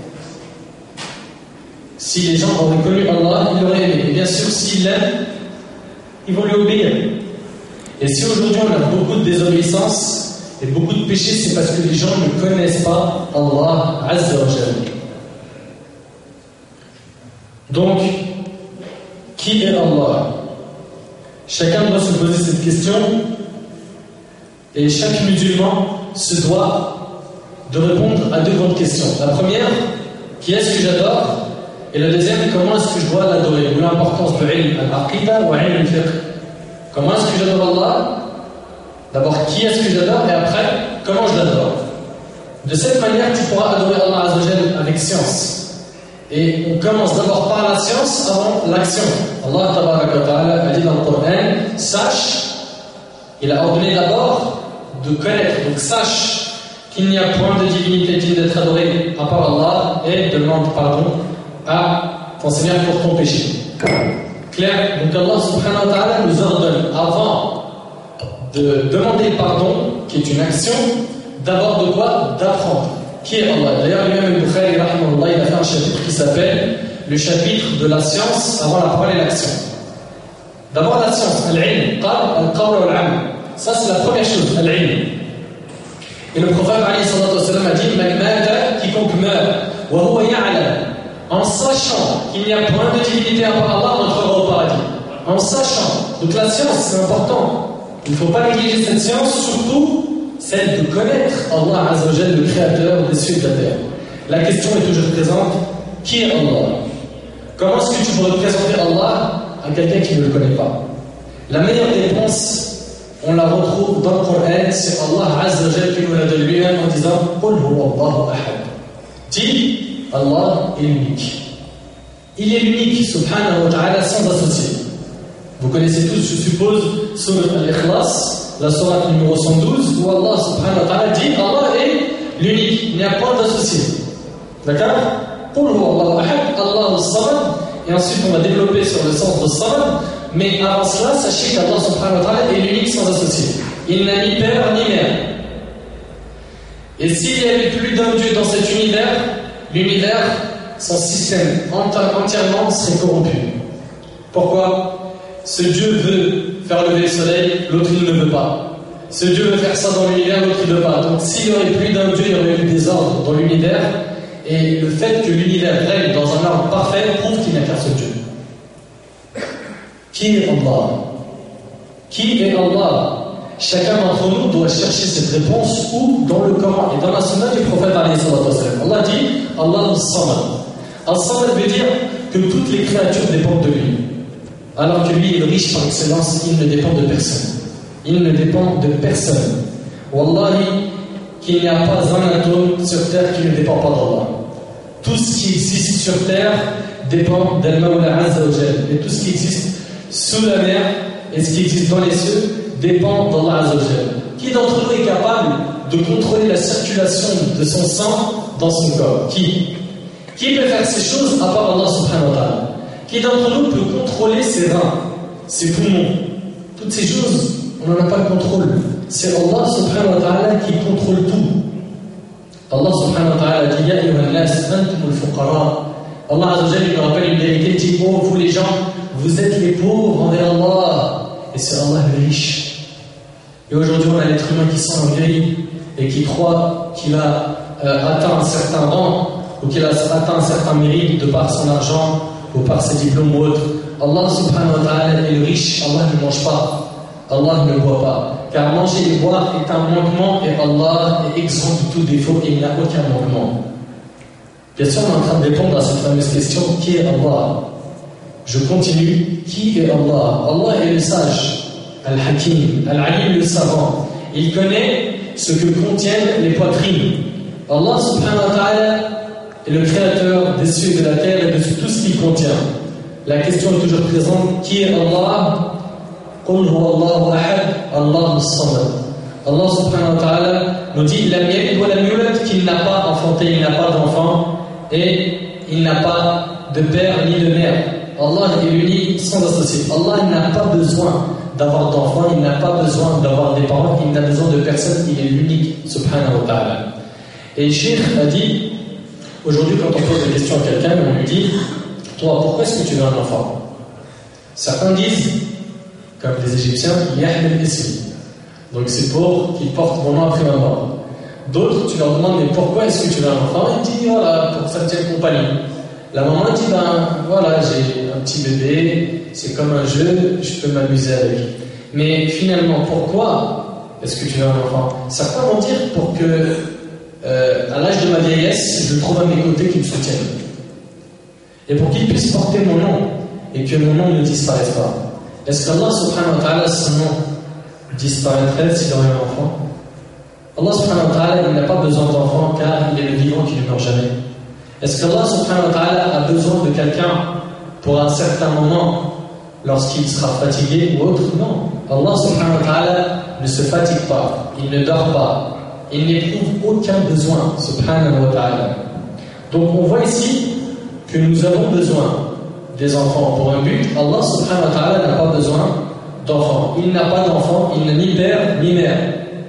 Si les gens auraient connu Allah, ils l'auraient aimé. Et bien sûr, s'ils l'aiment, ils vont lui obéir. Et si aujourd'hui on a beaucoup de désobéissance et beaucoup de péchés, c'est parce que les gens ne connaissent pas Allah Azza wa Jalla. Donc, qui est Allah? Chacun doit se poser cette question et chaque musulman se doit de répondre à deux grandes questions. La première, qui est-ce que j'adore? Et la deuxième, comment est-ce que je dois l'adorer? Ou l'importance de ilm al-aqida ou ilm al-fiqh. Comment est-ce que j'adore Allah? D'abord, qui est-ce que j'adore? Et après, comment je l'adore? De cette manière, tu pourras adorer Allah Azza wa Jalla avec science. Et on commence d'abord par la science avant l'action. Allah Tabaraka wa Ta'ala a dit dans le Coran, sache, il a ordonné d'abord de connaître. Donc sache qu'il n'y a point de divinité digne d'être adorée à part Allah et demande pardon à ton Seigneur pour ton péché. Clair? Donc Allah Subhanahu wa Ta'ala nous ordonne avant de demander pardon, qui est une action, d'abord de quoi? D'apprendre. Qui est Allah? D'ailleurs, l'imam al-Bukhari, rahimahullah, il a fait un chapitre qui s'appelle le chapitre de la science avant la parole et l'action. D'abord la science, al-ilm, al-qawl wal-amal. Ça, c'est la première chose, al-ilm. Et le prophète, alayhi salatu wassalam, a dit, man mata, quiconque meurt, wa huwa ya'lam, en sachant qu'il n'y a point de divinité à part Allah, on entrera au paradis. En sachant. Donc la science, c'est important. Il ne faut pas négliger cette science, surtout celle de connaître Allah Azza wa Jalla, le créateur des cieux et de la terre. La question est toujours présente, qui est Allah? Comment est-ce que tu pourrais présenter Allah à quelqu'un qui ne le connaît pas? La meilleure réponse, on la retrouve dans le Coran, c'est Allah Azza wa Jalla qui nous la donne lui-même en disant Qul huwa Allahu ahad. Dis, Allah est unique. Il est unique, subhanahu wa ta'ala, sans associé. Vous connaissez tous, je suppose, Surat al-Ikhlas, la sourate numéro 112, où Allah subhanahu wa ta'ala dit Allah est l'unique, il n'y a pas d'associé. D'accord? Qul huwa Allahu ahad, Allahu as-samad. Et ensuite on va développer sur le sens de samad. Mais avant cela, sachez qu'Allah subhanahu wa ta'ala est l'unique sans associé. Il n'a ni père ni mère. Et s'il y avait plus d'un Dieu dans cet univers, l'univers, son système entièrement serait corrompu. Pourquoi? Ce Dieu veut faire lever le soleil, l'autre il ne veut pas. Ce Dieu veut faire ça dans l'univers, l'autre il ne veut pas. Donc s'il n'y aurait plus d'un Dieu, il y aurait eu des ordres dans l'univers. Et le fait que l'univers règne dans un ordre parfait prouve qu'il n'y a qu'un seul Dieu. Qui est Allah? Qui est Allah? Chacun d'entre nous doit chercher cette réponse où? Dans le Coran et dans la sunna du prophète alayhi salatu wassalam. Allah dit Allah as-samad. As-samad veut dire que toutes les créatures dépendent de lui. Alors que lui est le riche par excellence, il ne dépend de personne. Il ne dépend de personne. Wallahi, qu'il n'y a pas un atome sur terre qui ne dépend pas d'Allah. Tout ce qui existe sur terre dépend d'Al-Mawla Azza wa Jalla. Et tout ce qui existe sous la mer et ce qui existe dans les cieux dépend d'Allah Azza wa Jalla. Qui d'entre nous est capable de contrôler la circulation de son sang dans son corps? Qui peut faire ces choses à part Allah subhanahu wa ta'ala? Qui d'entre nous peut contrôler ses reins, ses poumons? Toutes ces choses, on n'en a pas le contrôle. C'est Allah subhanahu wa ta'ala qui contrôle tout. Allah subhanahu wa ta'ala dit Ya ayyuhan nas antumul fuqara. Allah Azza wa Jalla nous rappelle une vérité, il dit oh vous les gens, vous êtes les pauvres envers Allah. Et c'est Allah le riche. Et aujourd'hui on a l'être humain qui s'enorgueillit et qui croit qu'il a atteint un certain rang ou qu'il a atteint un certain mérite de par son argent ou par ses diplômes ou autres. Allah subhanahu wa ta'ala est le riche, Allah ne mange pas. Allah ne boit pas. Car manger et boire est un manquement et Allah est exempt de tout défaut et il n'a aucun manquement. Bien sûr, on est en train de répondre à cette fameuse question, qui est Allah? Je continue, qui est Allah? Allah est le sage, Al-Hakim, Al-Alim, le savant. Il connaît ce que contiennent les poitrines. Allah subhanahu wa ta'ala est le créateur des cieux et de la terre et de tout ce qu'il contient. La question est toujours présente, qui est Allah? Qul huwa Allahu ahad, Allahu as-samad. Allah subhanahu wa ta'ala nous dit lam yalid wa lam yulad, qu'il n'a pas enfanté, il n'a pas d'enfant et il n'a pas de père ni de mère. Allah est l'unique sans associé. Allah n'a pas besoin d'avoir d'enfants, il n'a pas besoin d'avoir des parents, il n'a besoin de personne, il est l'unique, subhanahu wa ta'ala. Et le cheikh a dit, aujourd'hui quand on pose des questions à quelqu'un, on lui dit, toi, pourquoi est-ce que tu veux un enfant? Certains disent, comme les Égyptiens, Yahmel Ismi. Donc c'est pour qu'ils portent mon nom après ma mort. D'autres, tu leur demandes, mais pourquoi est-ce que tu veux un enfant? Il dit, voilà, pour que ça me tienne compagnie. La maman dit, ben voilà, j'ai un petit bébé, c'est comme un jeu, je peux m'amuser avec. Mais finalement, pourquoi est-ce que tu veux un enfant? Certains vont dire pour que, à l'âge de ma vieillesse, je trouve à mes côtés qui me soutiennent. Et pour qu'il puisse porter mon nom, et que mon nom ne disparaisse pas. Est-ce qu'Allah subhanahu wa ta'ala, son nom disparaîtrait s'il aurait un enfant? Allah subhanahu wa ta'ala, il n'a pas besoin d'enfants car il est le vivant qui ne meurt jamais. Est-ce qu'Allah subhanahu wa ta'ala a besoin de quelqu'un pour un certain moment lorsqu'il sera fatigué ou autre? Non. Allah subhanahu wa ta'ala ne se fatigue pas, il ne dort pas, il n'éprouve aucun besoin subhanahu wa ta'ala. Donc on voit ici que nous avons besoin des enfants pour un but. Allah subhanahu wa ta'ala n'a pas besoin d'enfants. Il n'a pas d'enfants, il n'a ni père ni mère.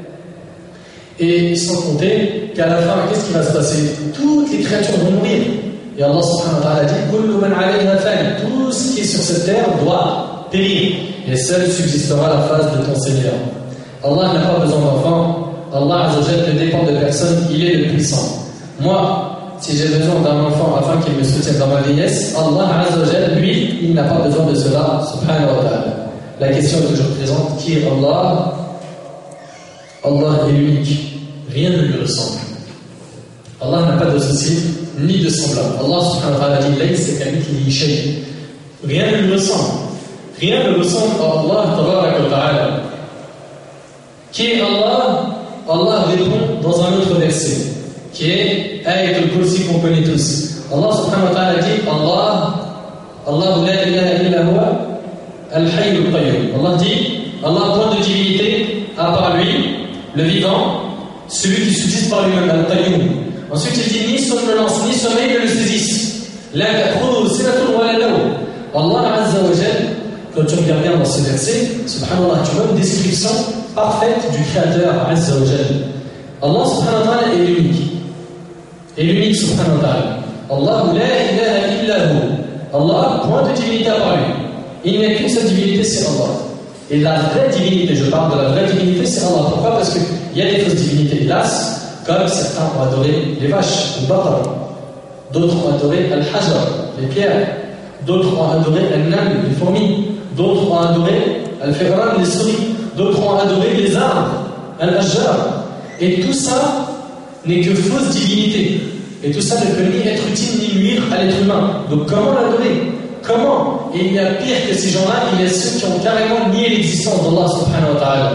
Et sans compter qu'à la fin, qu'est-ce qui va se passer? Toutes les créatures vont mourir. Et Allah subhanahu wa ta'ala dit, kullu man 'alayha fan, tout ce qui est sur cette terre doit périr. Et seul subsistera la face de ton Seigneur. Allah n'a pas besoin d'enfants. Allah azza wa jalla ne dépend de personne, il est le puissant. Moi, si j'ai besoin d'un enfant afin qu'il me soutienne dans ma vieillesse, Allah azza wa jalla, lui, il n'a pas besoin de cela, subhanahu wa ta'ala. La question est toujours présente, qui est Allah? Allah est unique, rien ne lui ressemble. Allah n'a pas d'associé ni de semblable. Allah subhanahu wa ta'ala dit laysa kamithlihi shay. Rien ne lui ressemble. Rien ne ressemble à Allah tabaraka wa ta'ala. Qui est Allah? Allah répond dans un autre verset, qui est Ayat al-Kursi qu'on connaît tous. Allah subhanahu wa ta'ala dit Allah la ilaha illa huwa al-hayy al-qayyum. Allah dit Allah point de divinité à part lui, le vivant, celui qui subsiste par lui-même, al-qayyum. Ensuite il dit ni somnolence ni sommeil ne le saisissent. La ta'khudhuhu sinatun wa la nawm. Allah azza wa jalla, quand tu regardes bien dans ce verset, subhanallah, tu vois une description parfaite du Créateur azza wa jalla. Allah subhanahu wa ta'ala est l'unique. Et l'unique subhanahu wa ta'ala. Allah la ilaha illa hu. Allah, point de divinité à part lui. Il n'y a qu'une seule divinité, c'est Allah. Et la vraie divinité, je parle de la vraie divinité, c'est Allah. Pourquoi? Parce qu'il y a des fausses divinités, hélas, comme certains ont adoré les vaches, le baqar. D'autres ont adoré al-hajar, les pierres. D'autres ont adoré al-nam, les fourmis. D'autres ont adoré al-firan, les souris. D'autres ont adoré les arbres, al-ajjar. Et tout ça n'est que fausse divinité. Et tout ça ne peut ni être utile ni nuire à l'être humain. Donc comment l'adorer? Comment? Et il y a pire que ces gens-là, il y a ceux qui ont carrément nié l'existence d'Allah subhanahu wa ta'ala.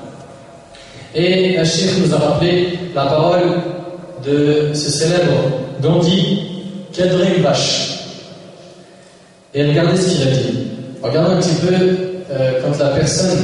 Et un cheikh nous a rappelé la parole de ce célèbre Gandhi qui adorait une vache. Et regardez ce qu'il a dit. Regardez un petit peu quand la personne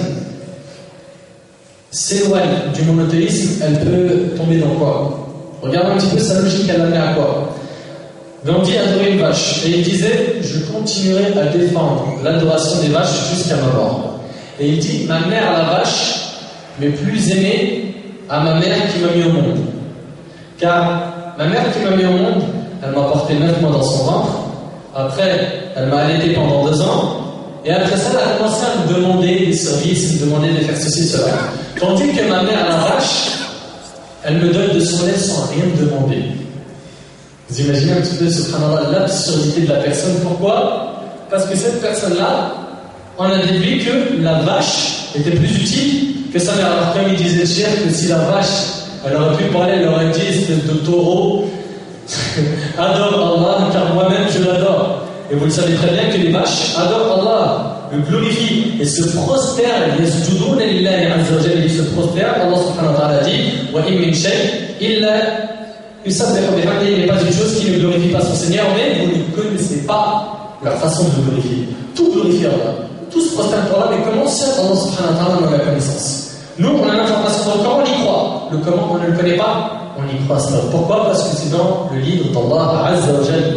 s'éloigne du monothéisme, elle peut tomber dans quoi? Regardez un petit peu sa logique, elle amène à quoi? Gandhi adorait une vache et il disait je continuerai à défendre l'adoration des vaches jusqu'à ma mort. Et il dit ma mère la vache m'est plus aimée à ma mère qui m'a mis au monde. Car ma mère qui m'a mis au monde, elle m'a porté 9 mois dans son ventre. Après, elle m'a allaité pendant 2 ans. Et après ça, elle a commencé à me demander des services, me demander de faire ceci, cela. Tandis que ma mère la vache, elle me donne de son lait sans rien me demander. Vous imaginez un petit peu, subhanallah, l'absurdité de la personne. Pourquoi? Parce que cette personne-là, on a déduit que la vache était plus utile que sa mère. Alors comme il disait cher que si la vache, elle aurait pu parler, elle aurait dit espèce de taureau, adore Allah car moi-même je l'adore. Et vous le savez très bien que les vaches adorent Allah, le glorifient et se prosternent. Ils se prosternent. Allah subhanahu wa ta'ala dit wa in min shay illa il n'est pas une chose qui ne glorifie pas son Seigneur, mais vous ne connaissez pas leur façon de glorifier. Tout glorifie Allah. Tout se prosterne pour Allah, mais comment sait Allah subhanahu wa ta'ala dans la connaissance? Nous, on a l'information dans le comment, on y croit. Le comment, on ne le connaît pas, on y croit. Pourquoi? Parce que c'est dans le livre d'Allah azza wa jalla.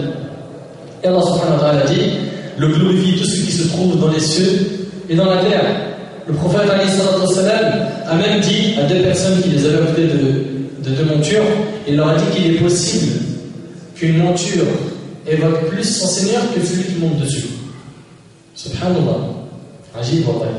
Et Allah subhanahu wa ta'ala dit le glorifie tout ce qui se trouve dans les cieux et dans la terre. Le prophète a même dit à deux personnes qui les avaient occupées de deux montures, il leur a dit qu'il est possible qu'une monture évoque plus son Seigneur que celui qui monte dessus. Subhanallah. Ajib wallahi.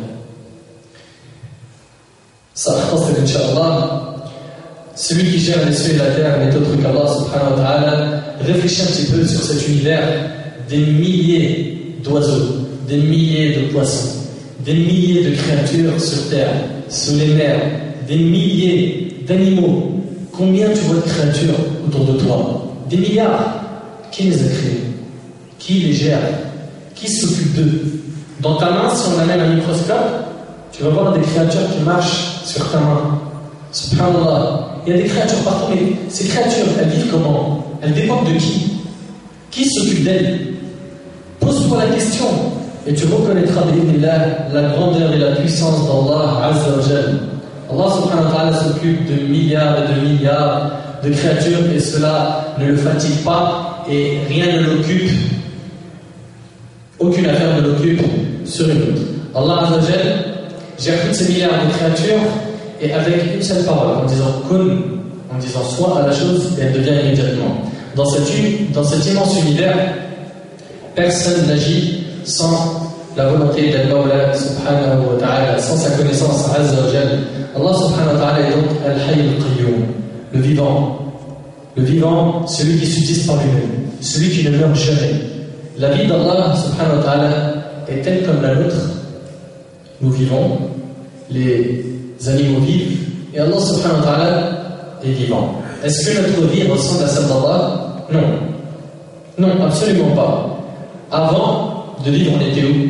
Ça, Inch'Allah, celui qui gère les cieux et la terre n'est autre qu'Allah subhanahu wa ta'ala. Réfléchis un petit peu sur cet univers, des milliers d'oiseaux, des milliers de poissons, des milliers de créatures sur terre, sous les mers, des milliers d'animaux. Combien tu vois de créatures autour de toi? Des milliards. Qui les a créés? Qui les gère? Qui s'occupe d'eux? Dans ta main, si on amène un microscope, tu vas voir des créatures qui marchent sur ta main. Subhanallah. Il y a des créatures partout, mais ces créatures, elles vivent comment? Elles dépendent de qui? Qui s'occupe d'elles? Pose-toi la question et tu reconnaîtras la grandeur et la puissance d'Allah Azza wa Jal. Allah subhanahu wa ta'ala s'occupe de milliards et de milliards de créatures et cela ne le fatigue pas et rien ne l'occupe. Aucune affaire ne l'occupe sur une autre. Allah Azza wa Jal gère toutes ces milliards de créatures et avec une seule parole, en disant kun, en disant soit à la chose et elle devient immédiatement. Dans cet immense univers, personne n'agit sans la volonté d'Allah subhanahu wa ta'ala, sans sa connaissance Azza wa Jal. Allah subhanahu wa ta'ala est donc Al-Hayy al-Qayyum, le vivant. Le vivant, celui qui subsiste par lui-même, celui qui ne meurt jamais. La vie d'Allah subhanahu wa ta'ala est telle comme la nôtre. Nous vivons, les animaux vivent, et Allah subhanahu wa ta'ala est vivant. Est-ce que notre vie ressemble à celle d'Allah? Non. Non, absolument pas. Avant de vivre, on était où?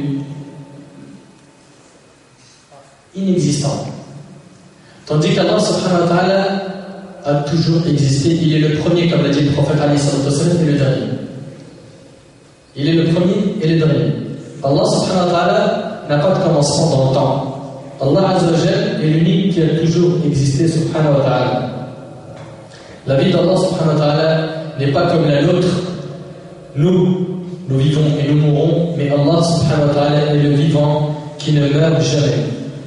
Inexistant. Tandis qu'Allah subhanahu wa ta'ala a toujours existé. Il est le premier, comme l'a dit le prophète Ali sallallahu alayhi wa sallam, et le dernier. Il est le premier et le dernier. Allah subhanahu wa ta'ala n'a pas de commencement dans le temps. Allah Azza wa Jal est l'unique qui a toujours existé subhanahu wa ta'ala. La vie d'Allah subhanahu wa ta'ala n'est pas comme la nôtre. Nous vivons et nous mourrons, mais Allah subhanahu wa ta'ala est le vivant qui ne meurt jamais.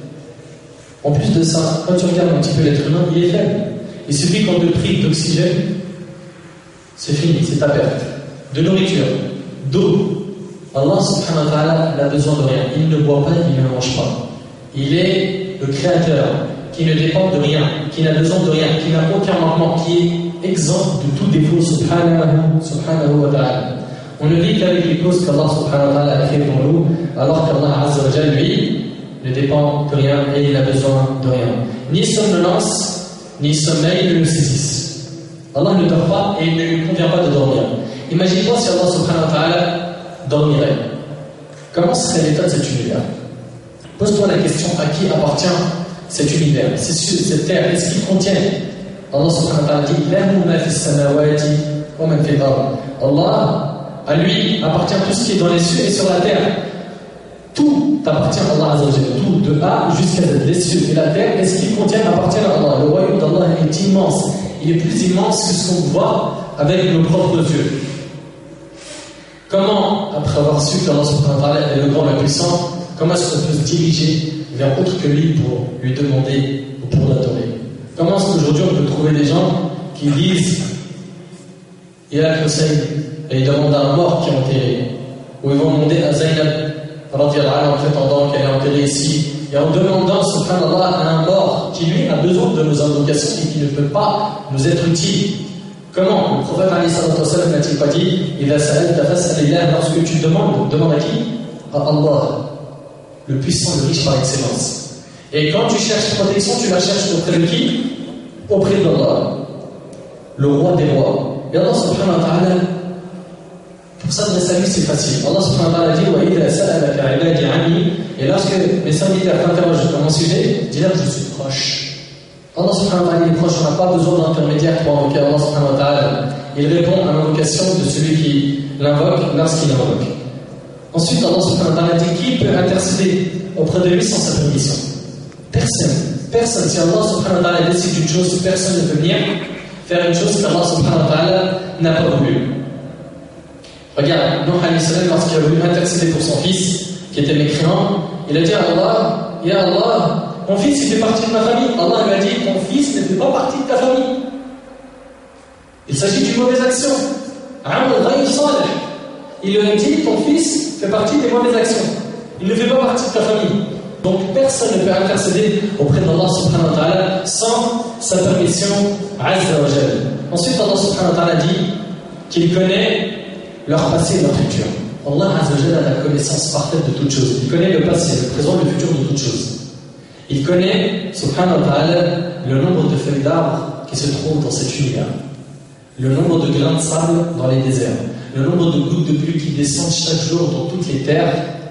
En plus de ça, quand tu regardes un petit peu l'être humain, il est faible. Il suffit qu'on te prive d'oxygène, c'est fini, c'est ta perte. De nourriture, d'eau. Allah subhanahu wa ta'ala n'a besoin de rien. Il ne boit pas, il ne mange pas. Il est le créateur qui ne dépend de rien, qui n'a besoin de rien, qui n'a aucun manquement, qui est exempt de tout défaut subhanahu wa ta'ala. On ne vit qu'avec les causes qu'Allah subhanahu wa ta'ala a fait pour nous, alors qu'Allah Azza wa Jal, lui, ne dépend de rien et il n'a besoin de rien. Ni somnolence, ni sommeil ne le saisissent. Allah ne dort pas et il ne lui convient pas de dormir. Imagine-toi si Allah subhanahu wa ta'ala dormirait. Comment serait l'état de cet univers? Pose-toi la question, à qui appartient cet univers, cette terre, est-ce qu'il contient? Allah subhanahu wa ta'ala dit lahu ma fi samawati wa ma fi al-ard. Allah, à lui appartient tout ce qui est dans les cieux et sur la terre. Tout appartient à Allah Azza wa Jalla, tout de A jusqu'à Z, les cieux et la terre, et ce qu'ils contiennent appartient à Allah. Le royaume d'Allah est immense, il est plus immense que ce qu'on voit avec nos propres yeux. Comment, après avoir su qu'Allah subhanahu wa ta'ala est le grand, le puissant, comment est-ce qu'on peut se diriger vers autre que lui pour lui demander ou pour l'adorer? Comment est-ce qu'aujourd'hui on peut trouver des gens qui disent il y a le conseil et ils demandent à un mort qui est enterré, ou ils vont demander à Zaynab en prétendant qu'elle est enterrée ici, et en demandant subhanallah à un mort qui lui a besoin de nos invocations et qui ne peut pas nous être utile. Comment? Le prophète Ali sallallahu alayhi wa sallam n'a-t-il pas dit idha sa'alta fas'alillah, lorsque tu demandes à qui? À Allah, le puissant, le riche par excellence. Et quand tu cherches protection, tu la cherches auprès de qui? Auprès d'Allah, le roi des rois. Et Allah subhanahu wa ta'ala, pour s'adresser à lui, c'est facile. Allah subhanahu wa ta'ala dit wa idha sa'alaka ibadi anni, et lorsque mes serviteurs t'interrogent dans mon sujet, dis-leur je suis proche. Allah subhanahu wa ta'ala est proche, on n'a pas besoin d'intermédiaire pour invoquer Allah subhanahu wa ta'ala. Il répond à l'invocation de celui qui l'invoque lorsqu'il l'invoque. Ensuite, Allah subhanahu wa ta'ala dit qui peut intercéder auprès de lui sans sa permission? Personne. Personne. Si Allah subhanahu wa ta'ala décide d'une chose, personne ne peut venir faire une chose qu'Allah subhanahu wa ta'ala n'a pas voulu. Regarde, Nuh alayhi salam, lorsqu'il a voulu intercéder pour son fils, qui était mécréant, il a dit à Allah Ya Allah, mon fils il fait partie de ma famille. Allah lui a dit, ton fils ne fait pas partie de ta famille. Il s'agit d'une mauvaise action. Il lui a dit, ton fils fait partie des mauvaises actions. Il ne fait pas partie de ta famille. Donc personne ne peut intercéder auprès d'Allah subhanahu wa ta'ala sans sa permission azza wa jalla. Ensuite Allah subhanahu wa ta'ala dit qu'il connaît leur passé et leur futur. Allah azza wa jalla a la connaissance parfaite de toutes choses. Il connaît le passé, le présent, le futur de toutes choses. Il connaît subhanahu wa ta'ala le nombre de feuilles d'arbres qui se trouvent dans cet univers, le nombre de grains de sable dans les déserts, le nombre de gouttes de pluie qui descendent chaque jour dans toutes les terres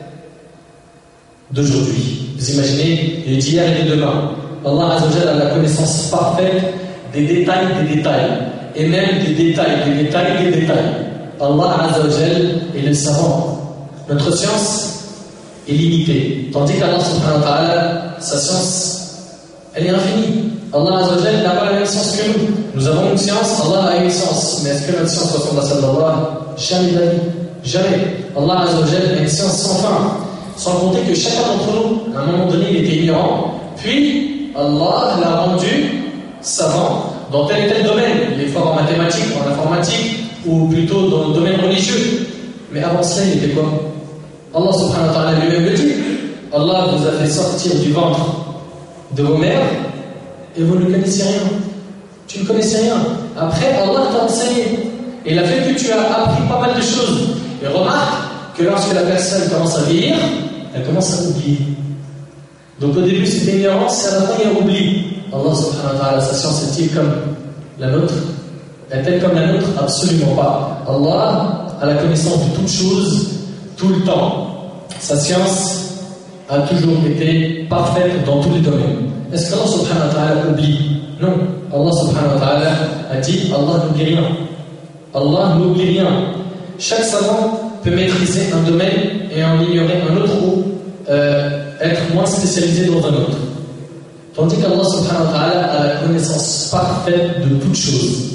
d'aujourd'hui. Vous imaginez les d'hier et de demain. Allah Azza wa Jalla a la connaissance parfaite des détails, et même des détails. Allah Azza wa Jalla est le savant. Notre science est limitée, tandis qu'Allah subhanahu wa ta'ala, sa science, elle est infinie. Allah Azza wa Jalla n'a pas la même science que nous. Nous avons une science, Allah a une science. Mais est-ce que notre science ressemble à celle d'Allah? Jamais de la vie. Jamais. Allah Azza wa Jalla a une science sans fin. Sans compter que chacun d'entre nous, à un moment donné, il était ignorant. Puis, Allah l'a rendu savant dans tel et tel domaine. Il est fort en mathématiques, en informatique, ou plutôt dans le domaine religieux. Mais avant cela, il était quoi? Allah subhanahu wa ta'ala lui-même le dit. Allah vous a fait sortir du ventre de vos mères et vous ne connaissez rien. Tu ne connaissais rien. Après, Allah t'a enseigné. Et il a fait que tu as appris pas mal de choses. Et remarque que lorsque la personne commence à vieillir, elle commence à oublier. Donc au début c'était ignorance, et à la fin il y a oubli. Allah subhanahu wa ta'ala, sa science est-il comme la nôtre? Est-elle comme la nôtre? Absolument pas. Allah a la connaissance de toutes choses, tout le temps. Sa science a toujours été parfaite dans tous les domaines. Est-ce qu'Allah subhanahu wa ta'ala oublie? Non. Allah subhanahu wa ta'ala a dit, Allah n'oublie rien. Allah n'oublie rien. Chaque savant peut maîtriser un domaine et en ignorer un autre ou être moins spécialisé dans un autre. Tandis qu'Allah subhanahu wa ta'ala a la connaissance parfaite de toutes choses.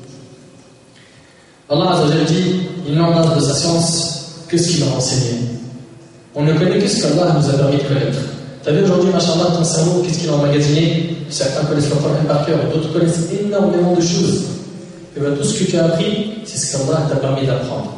Allah Azza wa Jalla dit, il n'en a de sa science que ce qu'il a enseigné. On ne connaît que ce qu'Allah nous a permis de connaître. Tu as vu aujourd'hui, machallah, ton cerveau, qu'est-ce qu'il a emmagasiné? Certains connaissent le Coran par cœur, d'autres connaissent énormément de choses. Et bien tout ce que tu as appris, c'est ce qu'Allah t'a permis d'apprendre.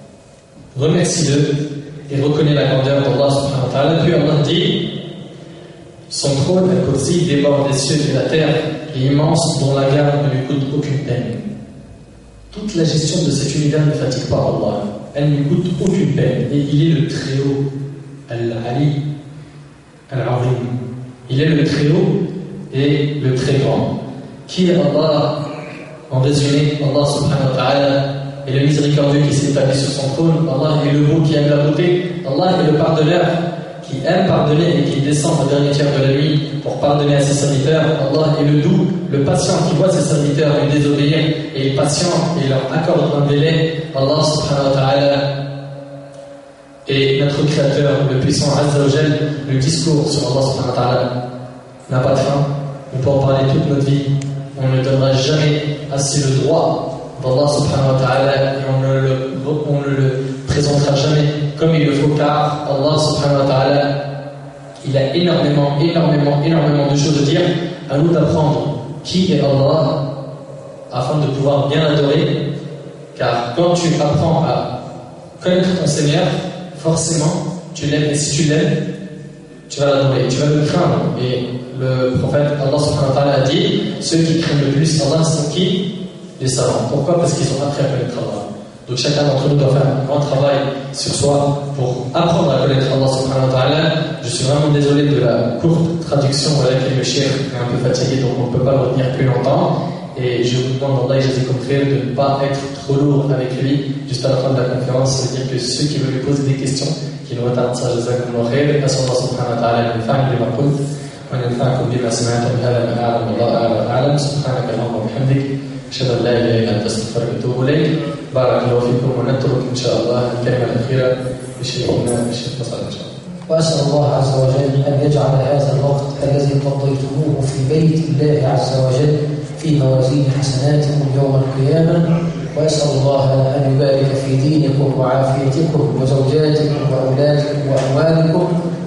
Remercie-le et reconnais la grandeur d'Allah subhanahu wa ta'ala. Puis Allah dit, son trône al-Qudsi déborde des cieux et de la terre, et immense, dont la garde ne lui coûte aucune peine. Toute la gestion de cet univers ne fatigue pas Allah. Elle ne lui coûte aucune peine. Et il est le Très-Haut, Al-Ali, Al-Azim. Il est le Très-Haut et le Très-Grand. Qui est Allah? En résumé, Allah subhanahu wa ta'ala est le miséricordieux qui s'est établi sur son trône. Allah est le beau qui aime la beauté. Allah est le pardonneur qui aime pardonner et qui descend au dernier tiers de la nuit pour pardonner à ses serviteurs. Allah est le doux, le patient qui voit ses serviteurs lui désobéir et est patient et leur accorde un délai. Allah subhanahu wa ta'ala est notre créateur, le puissant Azza wa Jal. Le discours sur Allah subhanahu wa ta'ala n'a pas de fin. On peut en parler toute notre vie. On ne donnera jamais assez le droit d'Allah subhanahu wa ta'ala et on ne le présentera jamais comme il le faut, car Allah subhanahu wa ta'ala, il a énormément de choses à dire. À nous d'apprendre qui est Allah afin de pouvoir bien l'adorer, car quand tu apprends à connaître ton Seigneur, forcément tu l'aimes, et si tu l'aimes, tu vas l'adorer, tu vas le craindre. Et le prophète Allah subhanahu wa ta'ala a dit, ceux qui craignent le plus Allah sont qui? Les savants. Pourquoi? Parce qu'ils ont appris à connaître Allah. Donc chacun d'entre nous doit faire un grand travail sur soi pour apprendre à connaître Allah subhanahu wa ta'ala. Je suis vraiment désolé de la courte traduction avec laquelle le cheikh est un peu fatigué, donc on ne peut pas le retenir plus longtemps. Et je vous demande Allah de ne pas être trop lourd avec lui juste à la fin de la conférence. C'est-à-dire que ceux qui veulent lui poser des questions, qui ne retardent ça, jazakumullahu khair, as'al Allah subhanahu wa ta'ala al-fahmi bima qult wa yanfa'akum bima sami'tum hadha ma a'lam wallahu a'lam. Subhanaka Allahumma wa bihamdik, ashhadu an la ilaha illa anta astaghfiruka wa atubu ilayk. بارك الله فيكم ونترك إن شاء الله الكلمة الأخيرة لشيخنا الشيخ مصعب إن شاء الله. وأسأل الله عز وجل أن يجعل هذا الوقت الذي قضيتموه في بيت الله عز وجل في موازين حسناتكم يوم القيامة. وأسأل الله أن يبارك في دينكم وعافيتكم وزوجاتكم وأولادكم وأموالكم وأن يجمع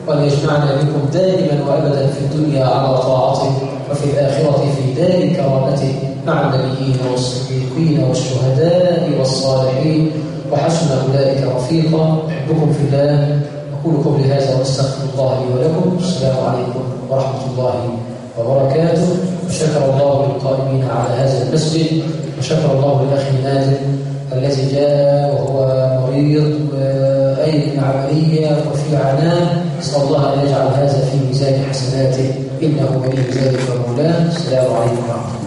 يجمعنا بكم دائما وأبدا في الدنيا على طاعته، وفي الآخرة في دار كرامته مع النبيين والصديقين والشهداء والصالحين، وحسن أولئك رفيقا. أحبكم في الله، أقول قولي هذا وأستغفر الله لي ولكم. السلام عليكم ورحمة الله وبركاته. وشكر الله للقائمين على هذا المسجد، وشكر الله للأخ نادر الذي جاء وهو مريض وأيضا عملية وفي عناء. نسأل الله أن يجعل هذا في ميزان حسناته، إنه ولي ذلك ومولاه. السلام عليكم ورحمة الله.